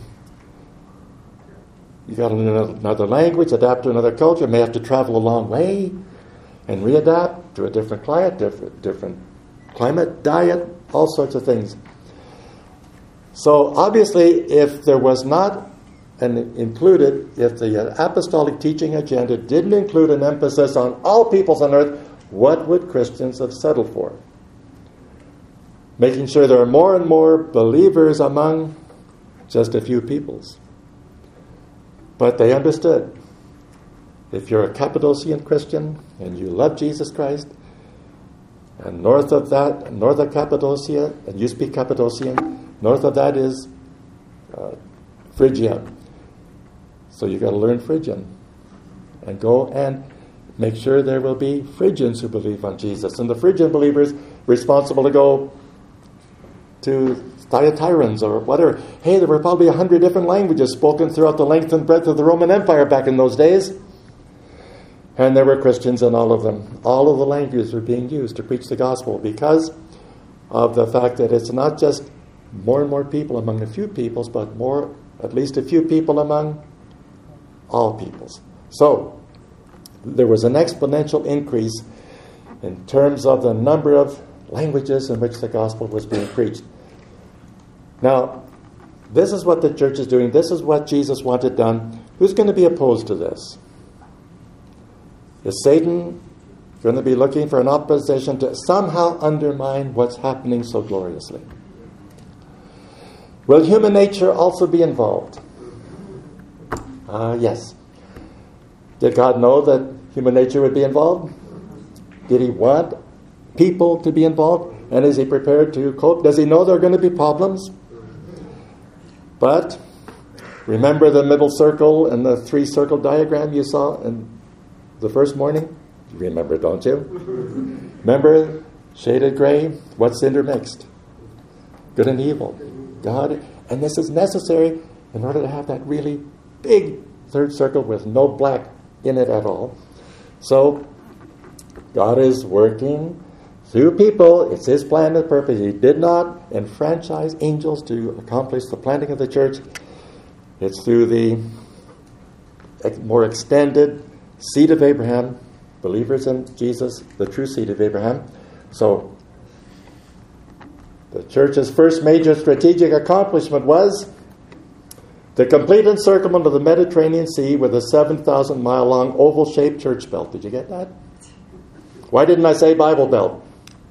you got to learn another language, adapt to another culture. You may have to travel a long way and readapt to a different climate, diet, all sorts of things. So obviously, if there was not if the apostolic teaching agenda didn't include an emphasis on all peoples on earth, what would Christians have settled for? Making sure there are more and more believers among just a few peoples. But they understood, if you're a Cappadocian Christian and you love Jesus Christ, and north of Cappadocia, and you speak Cappadocian, north of that is Phrygia. So you've got to learn Phrygian and go and make sure there will be Phrygians who believe on Jesus. And the Phrygian believers responsible to go to Thyatirans or whatever. Hey, there were probably 100 different languages spoken throughout the length and breadth of the Roman Empire back in those days. And there were Christians in all of them. All of the languages were being used to preach the gospel because of the fact that it's not just more and more people among a few peoples, but at least a few people among all peoples. So, there was an exponential increase in terms of the number of languages in which the gospel was being preached. Now, this is what the church is doing. This is what Jesus wanted done. Who's going to be opposed to this? Is Satan going to be looking for an opposition to somehow undermine what's happening so gloriously. Will human nature also be involved? Yes. Did God know that human nature would be involved? Did he want people to be involved? And is he prepared to cope? Does he know there are going to be problems? But remember the middle circle and the three-circle diagram you saw in the first morning? You remember, don't you? Remember, shaded gray? What's intermixed? Good and evil. God. And this is necessary in order to have that really big third circle with no black in it at all. So, God is working through people. It's his plan and purpose. He did not enfranchise angels to accomplish the planting of the church. It's through the more extended seed of Abraham, believers in Jesus, the true seed of Abraham. So, the church's first major strategic accomplishment was the complete encirclement of the Mediterranean Sea with a 7,000-mile-long oval-shaped church belt. Did you get that? Why didn't I say Bible belt?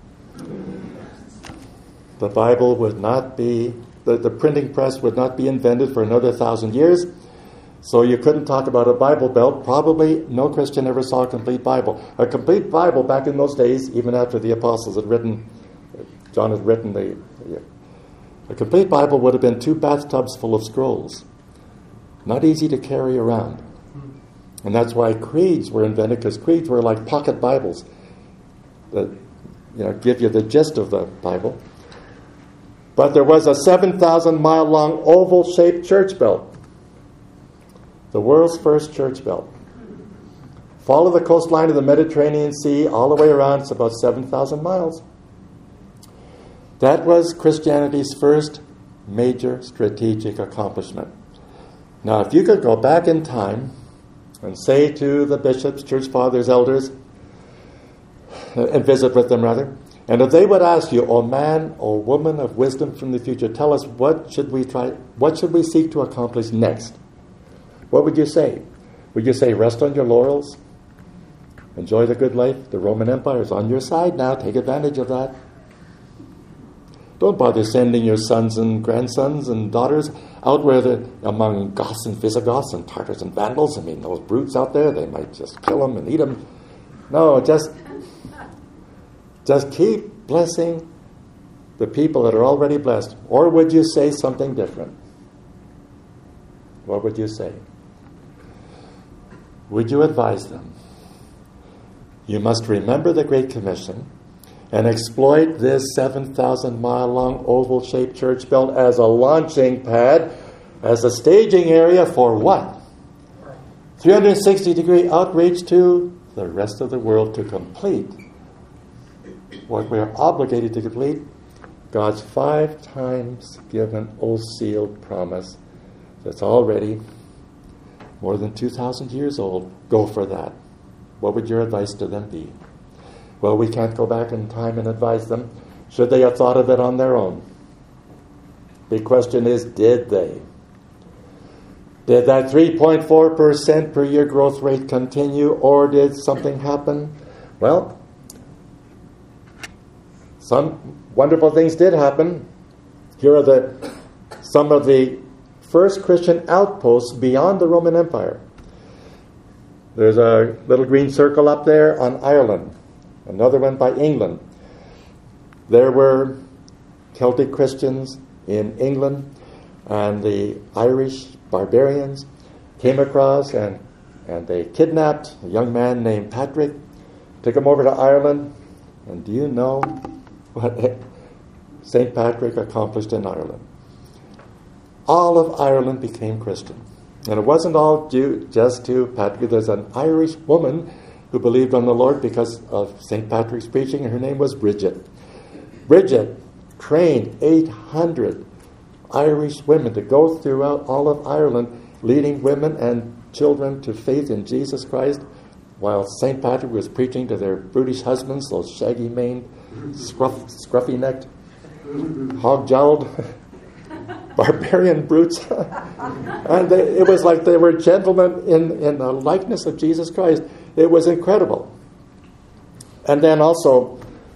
The Bible would not be, the printing press would not be invented for another 1,000 years, so you couldn't talk about a Bible belt. Probably no Christian ever saw a complete Bible. A complete Bible back in those days, even after the apostles had written, John had written a complete Bible would have been 2 bathtubs full of scrolls. Not easy to carry around. And that's why creeds were invented, because creeds were like pocket Bibles that give you the gist of the Bible. But there was a 7,000-mile-long oval-shaped church belt. The world's first church belt. Follow the coastline of the Mediterranean Sea all the way around. It's about 7,000 miles. That was Christianity's first major strategic accomplishment. Now, if you could go back in time and say to the bishops, church fathers, elders, and visit with them rather, and if they would ask you, "O man, O woman of wisdom from the future, tell us what should we seek to accomplish next?" What would you say? Would you say, rest on your laurels? Enjoy the good life? The Roman Empire is on your side now. Take advantage of that. Don't bother sending your sons and grandsons and daughters out where among Goths and Visigoths and Tartars and Vandals. I mean, those brutes out there, they might just kill them and eat them. No, just keep blessing the people that are already blessed. Or would you say something different? What would you say? Would you advise them? You must remember the Great Commission and exploit this 7,000-mile-long oval-shaped church belt as a launching pad, as a staging area for what? 360-degree outreach to the rest of the world to complete what we are obligated to complete, God's 5 times given oath-sealed promise that's already more than 2,000 years old. Go for that. What would your advice to them be? Well, we can't go back in time and advise them. Should they have thought of it on their own? The question is, did they? Did that 3.4% per year growth rate continue, or did something happen? Well, some wonderful things did happen. Here are some of the first Christian outposts beyond the Roman Empire. There's a little green circle up there on Ireland. Another one by England. There were Celtic Christians in England, and the Irish barbarians came across and they kidnapped a young man named Patrick, took him over to Ireland, and do you know what St. Patrick accomplished in Ireland? All of Ireland became Christian. And it wasn't all due just to Patrick. There's an Irish woman who believed on the Lord because of St. Patrick's preaching, and her name was Bridget. Bridget trained 800 Irish women to go throughout all of Ireland, leading women and children to faith in Jesus Christ, while St. Patrick was preaching to their brutish husbands, those shaggy-maned, scruffy-necked, hog-jowled barbarian brutes. And it was like they were gentlemen in the likeness of Jesus Christ. It was incredible. And then also,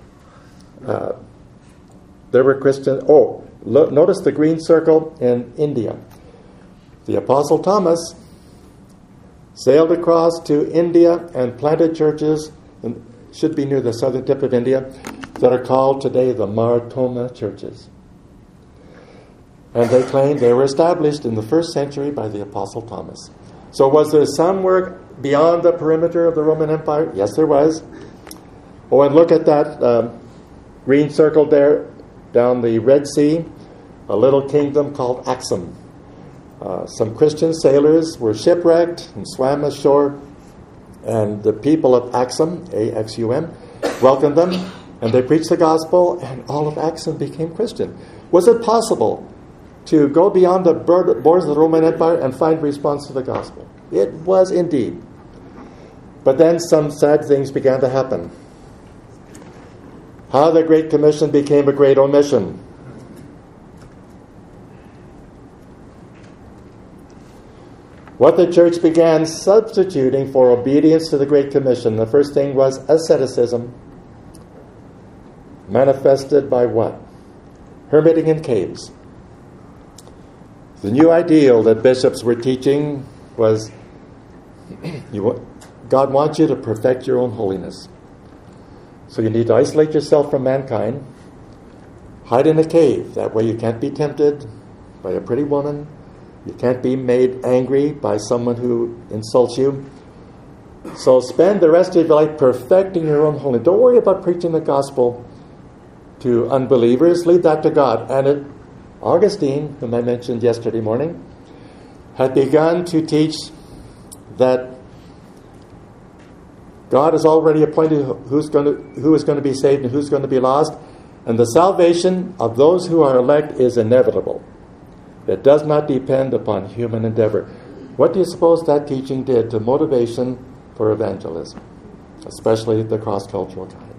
there were Christians. Notice the green circle in India. The Apostle Thomas sailed across to India and planted churches, and should be near the southern tip of India, that are called today the Mar Thoma churches. And they claim they were established in the 1st century by the Apostle Thomas. So was there some work beyond the perimeter of the Roman Empire? Yes, there was. Oh, and look at that green circle there down the Red Sea, a little kingdom called Axum. Some Christian sailors were shipwrecked and swam ashore, and the people of Axum, A-X-U-M, welcomed them, and they preached the gospel, and all of Axum became Christian. Was it possible to go beyond the borders of the Roman Empire and find response to the gospel? It was indeed. But then some sad things began to happen. How the Great Commission became a great omission. What the church began substituting for obedience to the Great Commission, the first thing was asceticism, manifested by what? Hermiting in caves. The new ideal that bishops were teaching was God wants you to perfect your own holiness. So you need to isolate yourself from mankind, hide in a cave. That way you can't be tempted by a pretty woman. You can't be made angry by someone who insults you. So spend the rest of your life perfecting your own holiness. Don't worry about preaching the gospel to unbelievers. Leave that to God. And Augustine, whom I mentioned yesterday morning, had begun to teach that God has already appointed who is going to be saved and who's going to be lost. And the salvation of those who are elect is inevitable. It does not depend upon human endeavor. What do you suppose that teaching did to motivation for evangelism, especially the cross-cultural kind?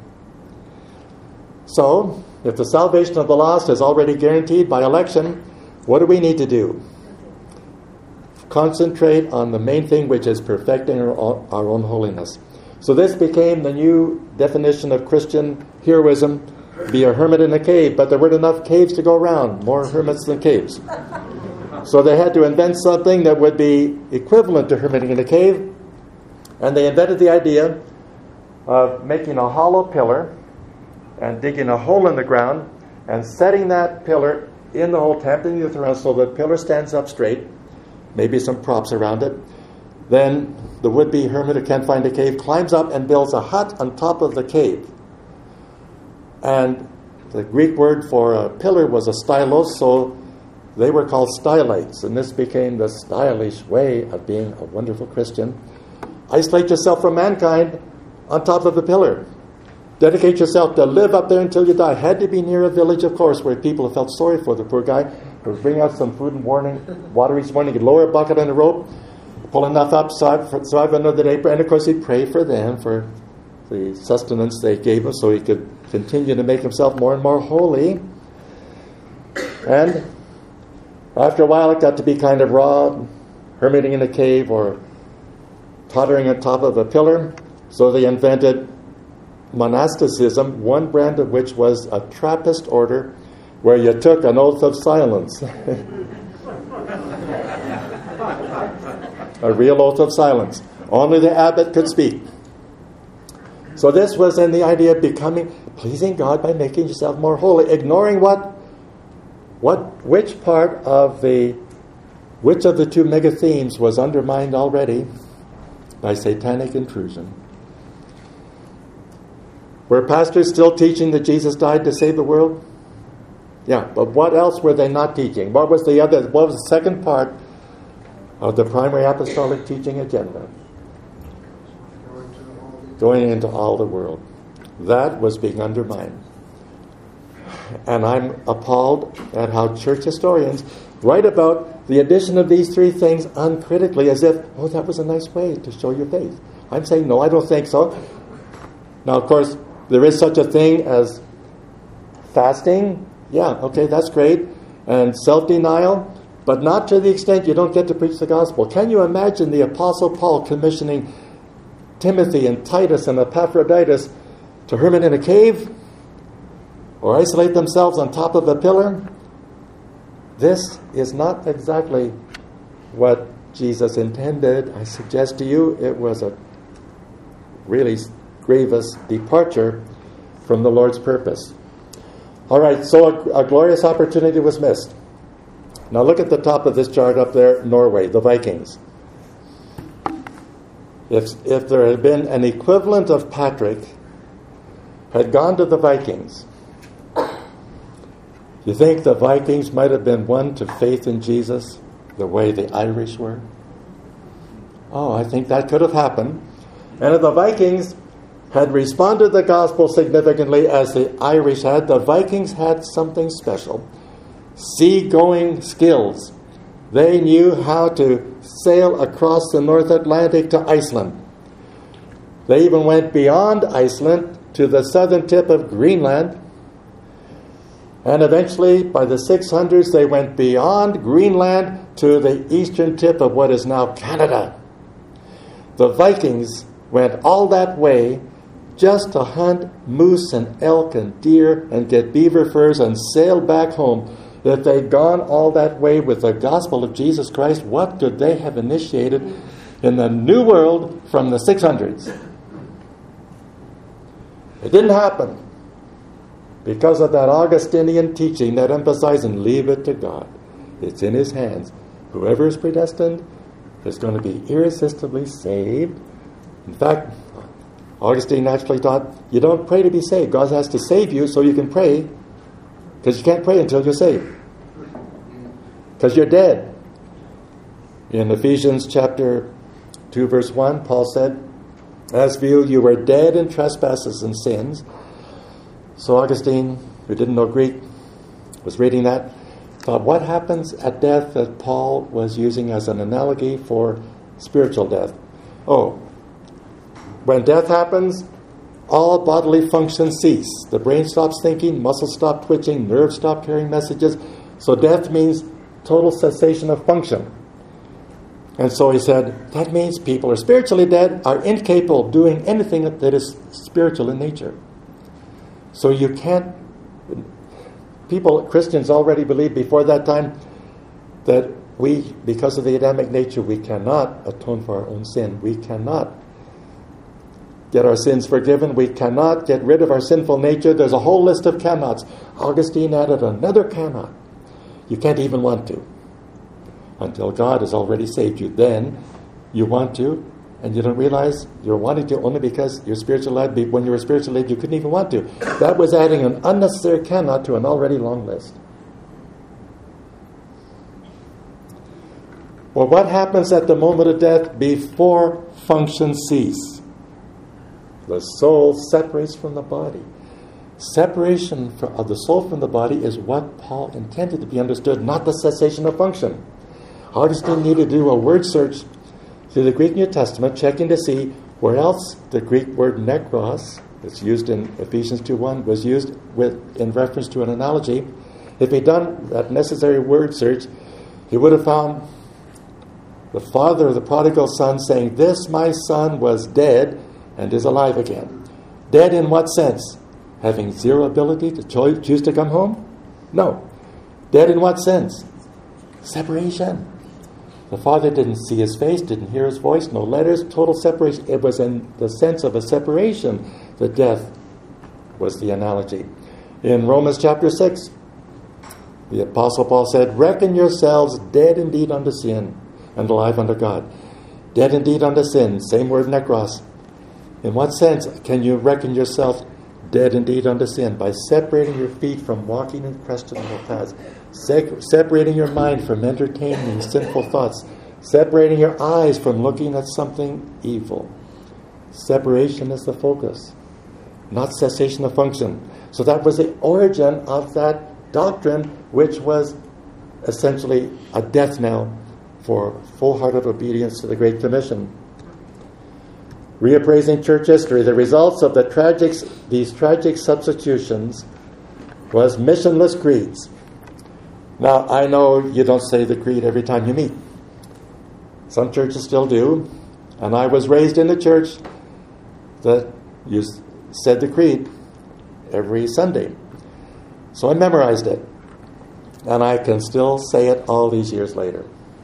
So, if the salvation of the lost is already guaranteed by election, what do we need to do? Concentrate on the main thing, which is perfecting our own holiness. So this became the new definition of Christian heroism: be a hermit in a cave. But there weren't enough caves to go around, more hermits than caves. So they had to invent something that would be equivalent to hermiting in a cave. And they invented the idea of making a hollow pillar and digging a hole in the ground and setting that pillar in the hole, tamping it around so the pillar stands up straight, maybe some props around it. Then the would-be hermit who can't find a cave climbs up and builds a hut on top of the cave. And the Greek word for a pillar was a stylos, so they were called stylites, and this became the stylish way of being a wonderful Christian. Isolate yourself from mankind on top of the pillar. Dedicate yourself to live up there until you die. Had to be near a village, of course, where people felt sorry for the poor guy. Who would bring out some food and water each morning. He'd lower a bucket on a rope, pull enough up so I have another day. And of course, he'd pray for them for the sustenance they gave him, so he could continue to make himself more and more holy. And after a while, it got to be kind of raw, hermiting in a cave or tottering on top of a pillar. So they invented monasticism, one brand of which was a Trappist order, where you took an oath of silence. A real oath of silence. Only the abbot could speak. So this was in the idea of pleasing God by making yourself more holy, ignoring which of the two mega themes was undermined already by satanic intrusion. Were pastors still teaching that Jesus died to save the world? Yeah, but what else were they not teaching? What was the second part of the primary apostolic teaching agenda? Going into all the world. That was being undermined. And I'm appalled at how church historians write about the addition of these three things uncritically, as if, that was a nice way to show your faith. I'm saying, no, I don't think so. Now, of course, there is such a thing as fasting. Yeah, okay, that's great. And self-denial, but not to the extent you don't get to preach the gospel. Can you imagine the Apostle Paul commissioning Timothy and Titus and Epaphroditus to hermit in a cave or isolate themselves on top of a pillar. This is not exactly what Jesus intended. I suggest to you it was a really grievous departure from the Lord's purpose. All right, so a glorious opportunity was missed. Now look at the top of this chart up there, Norway, the Vikings. If there had been an equivalent of Patrick had gone to the Vikings, you think the Vikings might have been won to faith in Jesus the way the Irish were? Oh, I think that could have happened. And if the Vikings had responded to the gospel significantly as the Irish had, the Vikings had something special. Sea-going skills. They knew how to sail across the North Atlantic to Iceland. They even went beyond Iceland to the southern tip of Greenland. And eventually, by the 600s, they went beyond Greenland to the eastern tip of what is now Canada. The Vikings went all that way just to hunt moose and elk and deer and get beaver furs and sail back home. If they'd gone all that way with the gospel of Jesus Christ, what could they have initiated in the New World from the 600s? It didn't happen because of that Augustinian teaching that emphasizing leave it to God. It's in His hands. Whoever is predestined is going to be irresistibly saved. In fact, Augustine actually taught you don't pray to be saved. God has to save you so you can pray, because you can't pray until you're saved, because you're dead. In Ephesians chapter 2 verse 1, Paul said, as for you were dead in trespasses and sins. So Augustine, who didn't know Greek, was reading that, thought, what happens at death that Paul was using as an analogy for spiritual death? Oh, when death happens, all bodily functions cease. The brain stops thinking, muscles stop twitching, nerves stop carrying messages. So death means total cessation of function. And so he said, that means people are spiritually dead, are incapable of doing anything that is spiritual in nature. So you can't... Christians already believed before that time that we, because of the Adamic nature, we cannot atone for our own sin. We cannot get our sins forgiven. We cannot get rid of our sinful nature. There's a whole list of cannots. Augustine added another cannot. You can't even want to until God has already saved you. Then you want to, and you don't realize you're wanting to only because you're spiritually led. When you were spiritually led, you couldn't even want to. That was adding an unnecessary cannot to an already long list. Well, what happens at the moment of death before functions cease? The soul separates from the body. Separation of the soul from the body is what Paul intended to be understood, not the cessation of function. Augustine needed to do a word search through the Greek New Testament, checking to see where else the Greek word nekros, that's used in Ephesians 2:1, was used in reference to an analogy. If he'd done that necessary word search, he would have found the father of the prodigal son saying, this my son was dead and is alive again. Dead in what sense? Having zero ability to choose to come home? No. Dead in what sense? Separation. The father didn't see his face, didn't hear his voice, no letters, total separation. It was in the sense of a separation that death was the analogy. In Romans chapter 6, the Apostle Paul said, reckon yourselves dead indeed unto sin and alive unto God. Dead indeed unto sin, same word nekros. In what sense can you reckon yourself dead indeed unto sin? By separating your feet from walking in questionable paths, separating your mind from entertaining sinful thoughts, separating your eyes from looking at something evil. Separation is the focus, not cessation of function. So that was the origin of that doctrine, which was essentially a death knell for full-hearted obedience to the Great Commission. Reappraising church history, the results of these tragic substitutions was missionless creeds. Now, I know you don't say the creed every time you meet. Some churches still do. And I was raised in a church that said the creed every Sunday. So I memorized it. And I can still say it all these years later.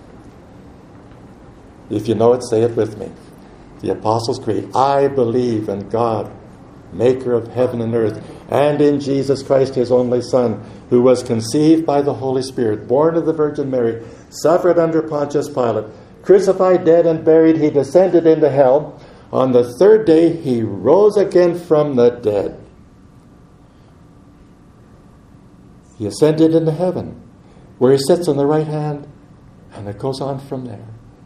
If you know it, say it with me. The Apostles' Creed. I believe in God, maker of heaven and earth, and in Jesus Christ, his only Son, who was conceived by the Holy Spirit, born of the Virgin Mary, suffered under Pontius Pilate, crucified, dead, and buried. He descended into hell. On the third day, he rose again from the dead. He ascended into heaven, where he sits on the right hand, and it goes on from there.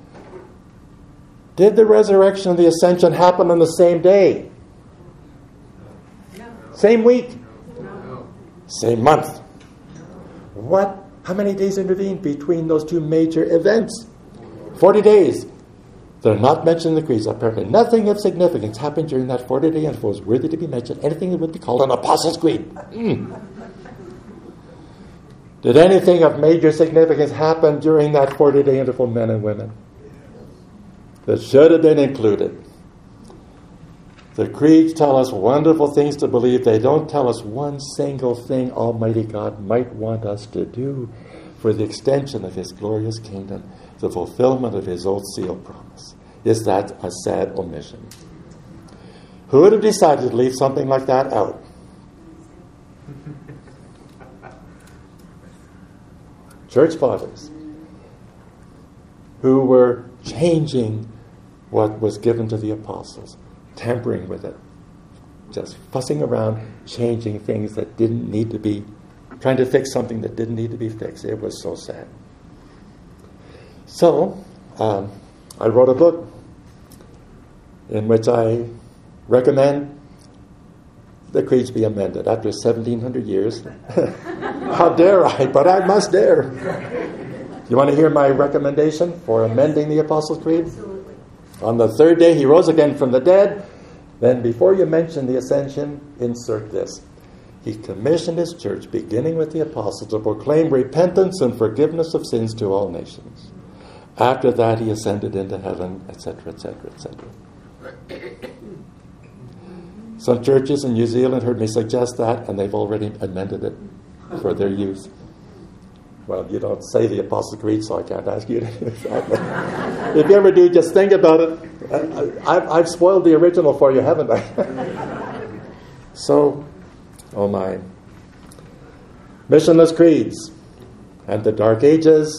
Did the resurrection and the ascension happen on the same day? No. Same week? No. Same month? What? How many days intervened between those two major events? 40 days. They're not mentioned in the creeds. Apparently nothing of significance happened during that 40-day interval was worthy to be mentioned. Anything that would be called an Apostles' Creed. Did anything of major significance happen during that 40-day interval, men and women? That should have been included. The creeds tell us wonderful things to believe. They don't tell us one single thing Almighty God might want us to do for the extension of his glorious kingdom, the fulfillment of his oath seal promise. Is that a sad omission? Who would have decided to leave something like that out? Church fathers who were changing what was given to the apostles, tampering with it, just fussing around, changing things that didn't need to be, trying to fix something that didn't need to be fixed. It was so sad. So, I wrote a book in which I recommend the creeds be amended after 1,700 years. How dare I? But I must dare. You want to hear my recommendation for amending the Apostles' Creed? Absolutely. On the third day, he rose again from the dead. Then before you mention the ascension, insert this. He commissioned his church, beginning with the apostles, to proclaim repentance and forgiveness of sins to all nations. After that, he ascended into heaven, etc., etc., etc. Some churches in New Zealand heard me suggest that, and they've already amended it for their use. Well, you don't say the Apostles' Creed, so I can't ask you to do that. If you ever do, just think about it. I've spoiled the original for you, haven't I? So, oh my. Missionless creeds and the Dark Ages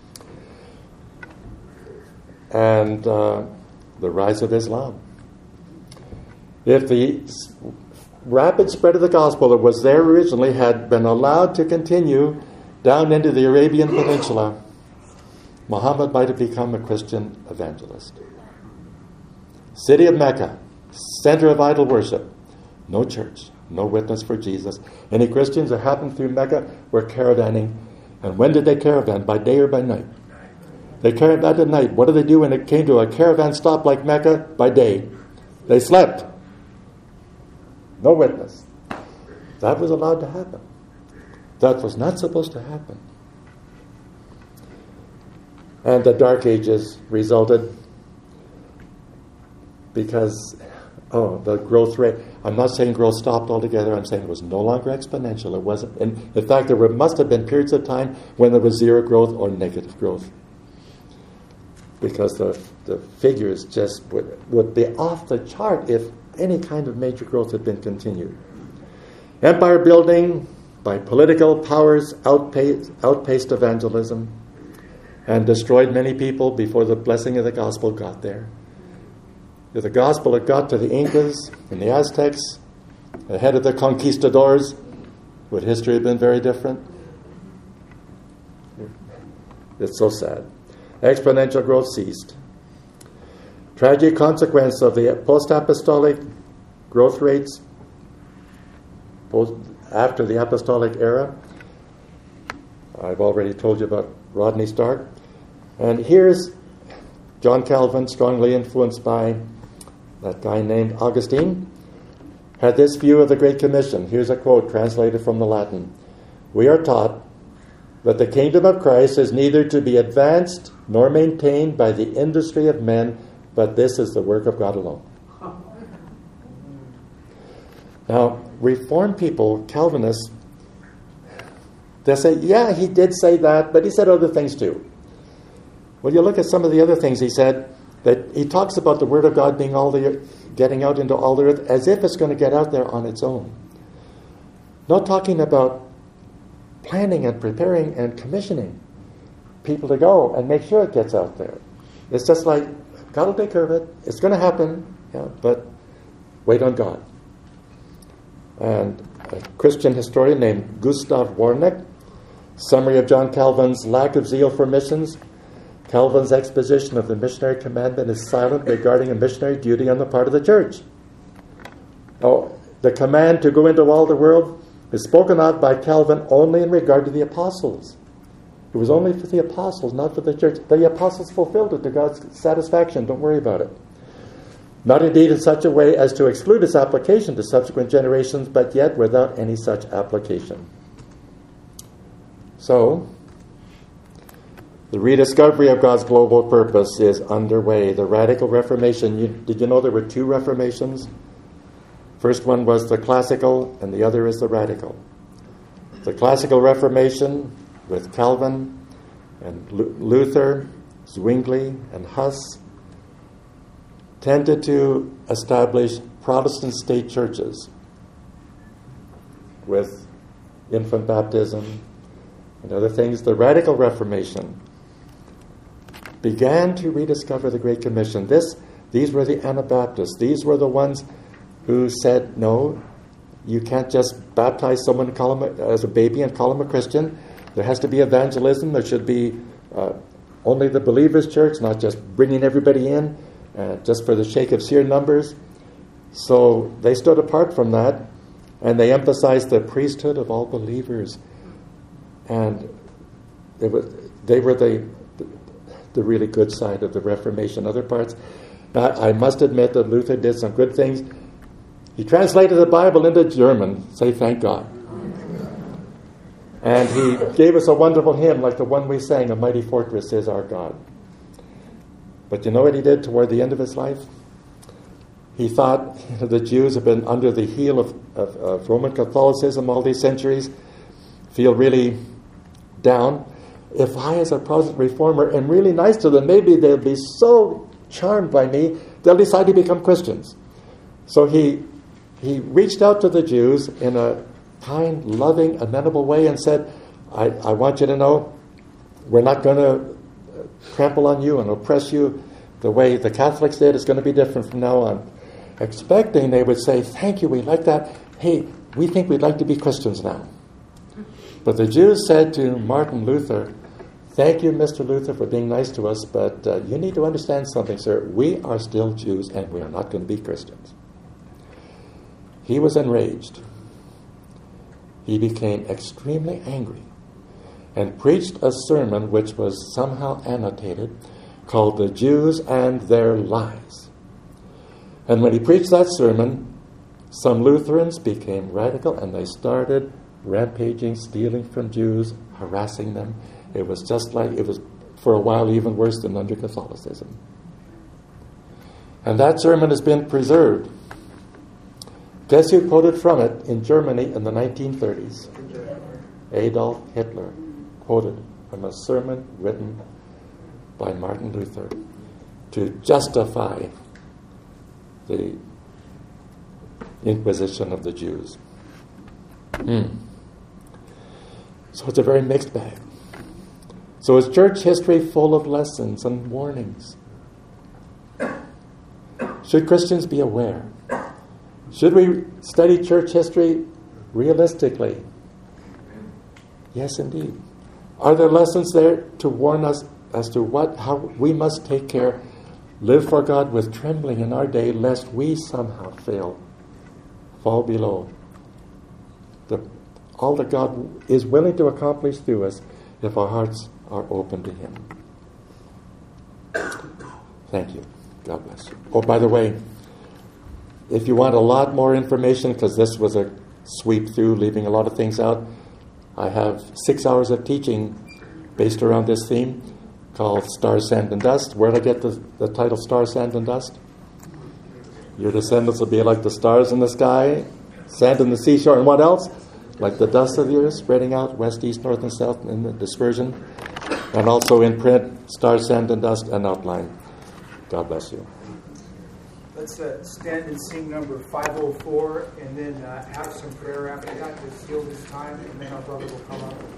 and the rise of Islam. If the rapid spread of the gospel that was there originally had been allowed to continue down into the Arabian Peninsula, Muhammad might have become a Christian evangelist. City of Mecca, center of idol worship, no church, no witness for Jesus. Any Christians that happened through Mecca were caravanning. And when did they caravan? By day or by night? They caravaned at night. What did they do when it came to a caravan stop like Mecca? By day. They slept. No witness. That was allowed to happen. That was not supposed to happen. And the Dark Ages resulted because, the growth rate. I'm not saying growth stopped altogether. I'm saying it was no longer exponential. It wasn't. In fact, there must have been periods of time when there was zero growth or negative growth. Because the figures just would be off the chart if any kind of major growth had been continued. Empire building by political powers outpaced evangelism and destroyed many people before the blessing of the gospel got there. If the gospel had got to the Incas and the Aztecs, ahead of the conquistadors, would history have been very different? It's so sad. Exponential growth ceased. Tragic consequence of the post-apostolic growth rates after the apostolic era. I've already told you about Rodney Stark. And here's John Calvin, strongly influenced by that guy named Augustine, had this view of the Great Commission. Here's a quote translated from the Latin. We are taught that the kingdom of Christ is neither to be advanced nor maintained by the industry of men, but this is the work of God alone. Now, Reformed people, Calvinists, they'll say, yeah, he did say that, but he said other things too. Well, you look at some of the other things he said, that he talks about the Word of God being getting out into all the earth as if it's going to get out there on its own. Not talking about planning and preparing and commissioning people to go and make sure it gets out there. It's just like, God will take care of it. It's going to happen, yeah, but wait on God. And a Christian historian named Gustav Warneck, summary of John Calvin's lack of zeal for missions. Calvin's exposition of the missionary commandment is silent regarding a missionary duty on the part of the church. Oh, the command to go into all the world is spoken of by Calvin only in regard to the apostles. It was only for the apostles, not for the church. The apostles fulfilled it to God's satisfaction. Don't worry about it. Not indeed in such a way as to exclude its application to subsequent generations, but yet without any such application. So, the rediscovery of God's global purpose is underway. The radical Reformation. Did you know there were two Reformations? First one was the classical, and the other is the radical. The classical Reformation with Calvin and Luther, Zwingli, and Huss tended to establish Protestant state churches with infant baptism and other things. The radical Reformation began to rediscover the Great Commission. These were the Anabaptists. These were the ones who said, no, you can't just baptize someone and call him as a baby and call him a Christian. There has to be evangelism. There should be only the believers' church, not just bringing everybody in just for the sake of sheer numbers. So they stood apart from that, and they emphasized the priesthood of all believers. And they were the really good side of the Reformation. Other parts, I must admit that Luther did some good things. He translated the Bible into German. Say thank God. And he gave us a wonderful hymn like the one we sang, "A Mighty Fortress is Our God." But you know what he did toward the end of his life? He thought the Jews have been under the heel of Roman Catholicism all these centuries, feel really down. If I, as a Protestant reformer, am really nice to them, maybe they'll be so charmed by me, they'll decide to become Christians. So he reached out to the Jews in a kind, loving, amenable way and said, I want you to know we're not going to trample on you and oppress you the way the Catholics did. It's going to be different from now on. Expecting they would say, thank you, we like that. Hey, we think we'd like to be Christians now. But the Jews said to Martin Luther, thank you, Mr. Luther, for being nice to us, but you need to understand something, sir. We are still Jews and we are not going to be Christians. He was enraged. He became extremely angry and preached a sermon which was somehow annotated called "The Jews and Their Lies." And when he preached that sermon, some Lutherans became radical and they started rampaging, stealing from Jews, harassing them. It was just like, it was for a while even worse than under Catholicism. And that sermon has been preserved. Guess who quoted from it in Germany in the 1930s? Adolf Hitler quoted from a sermon written by Martin Luther to justify the Inquisition of the Jews. So it's a very mixed bag. So is church history full of lessons and warnings? Should Christians be aware? Should we study church history realistically? Yes, indeed. Are there lessons there to warn us as to how we must take care, live for God with trembling in our day, lest we somehow fall below all that God is willing to accomplish through us if our hearts are open to Him. Thank you. God bless you. Oh, by the way, if you want a lot more information, because this was a sweep through, leaving a lot of things out, I have 6 hours of teaching based around this theme called Stars, Sand, and Dust. Where did I get the title Stars, Sand, and Dust? Your descendants will be like the stars in the sky, Sand in the seashore. And what else? Like the dust of the earth, spreading out west, east, north, and south in the dispersion. And also in print, stars, sand, and dust, and outline. God bless you. Let's stand and sing number 504, and then have some prayer after that to seal this time, and then our brother will come up.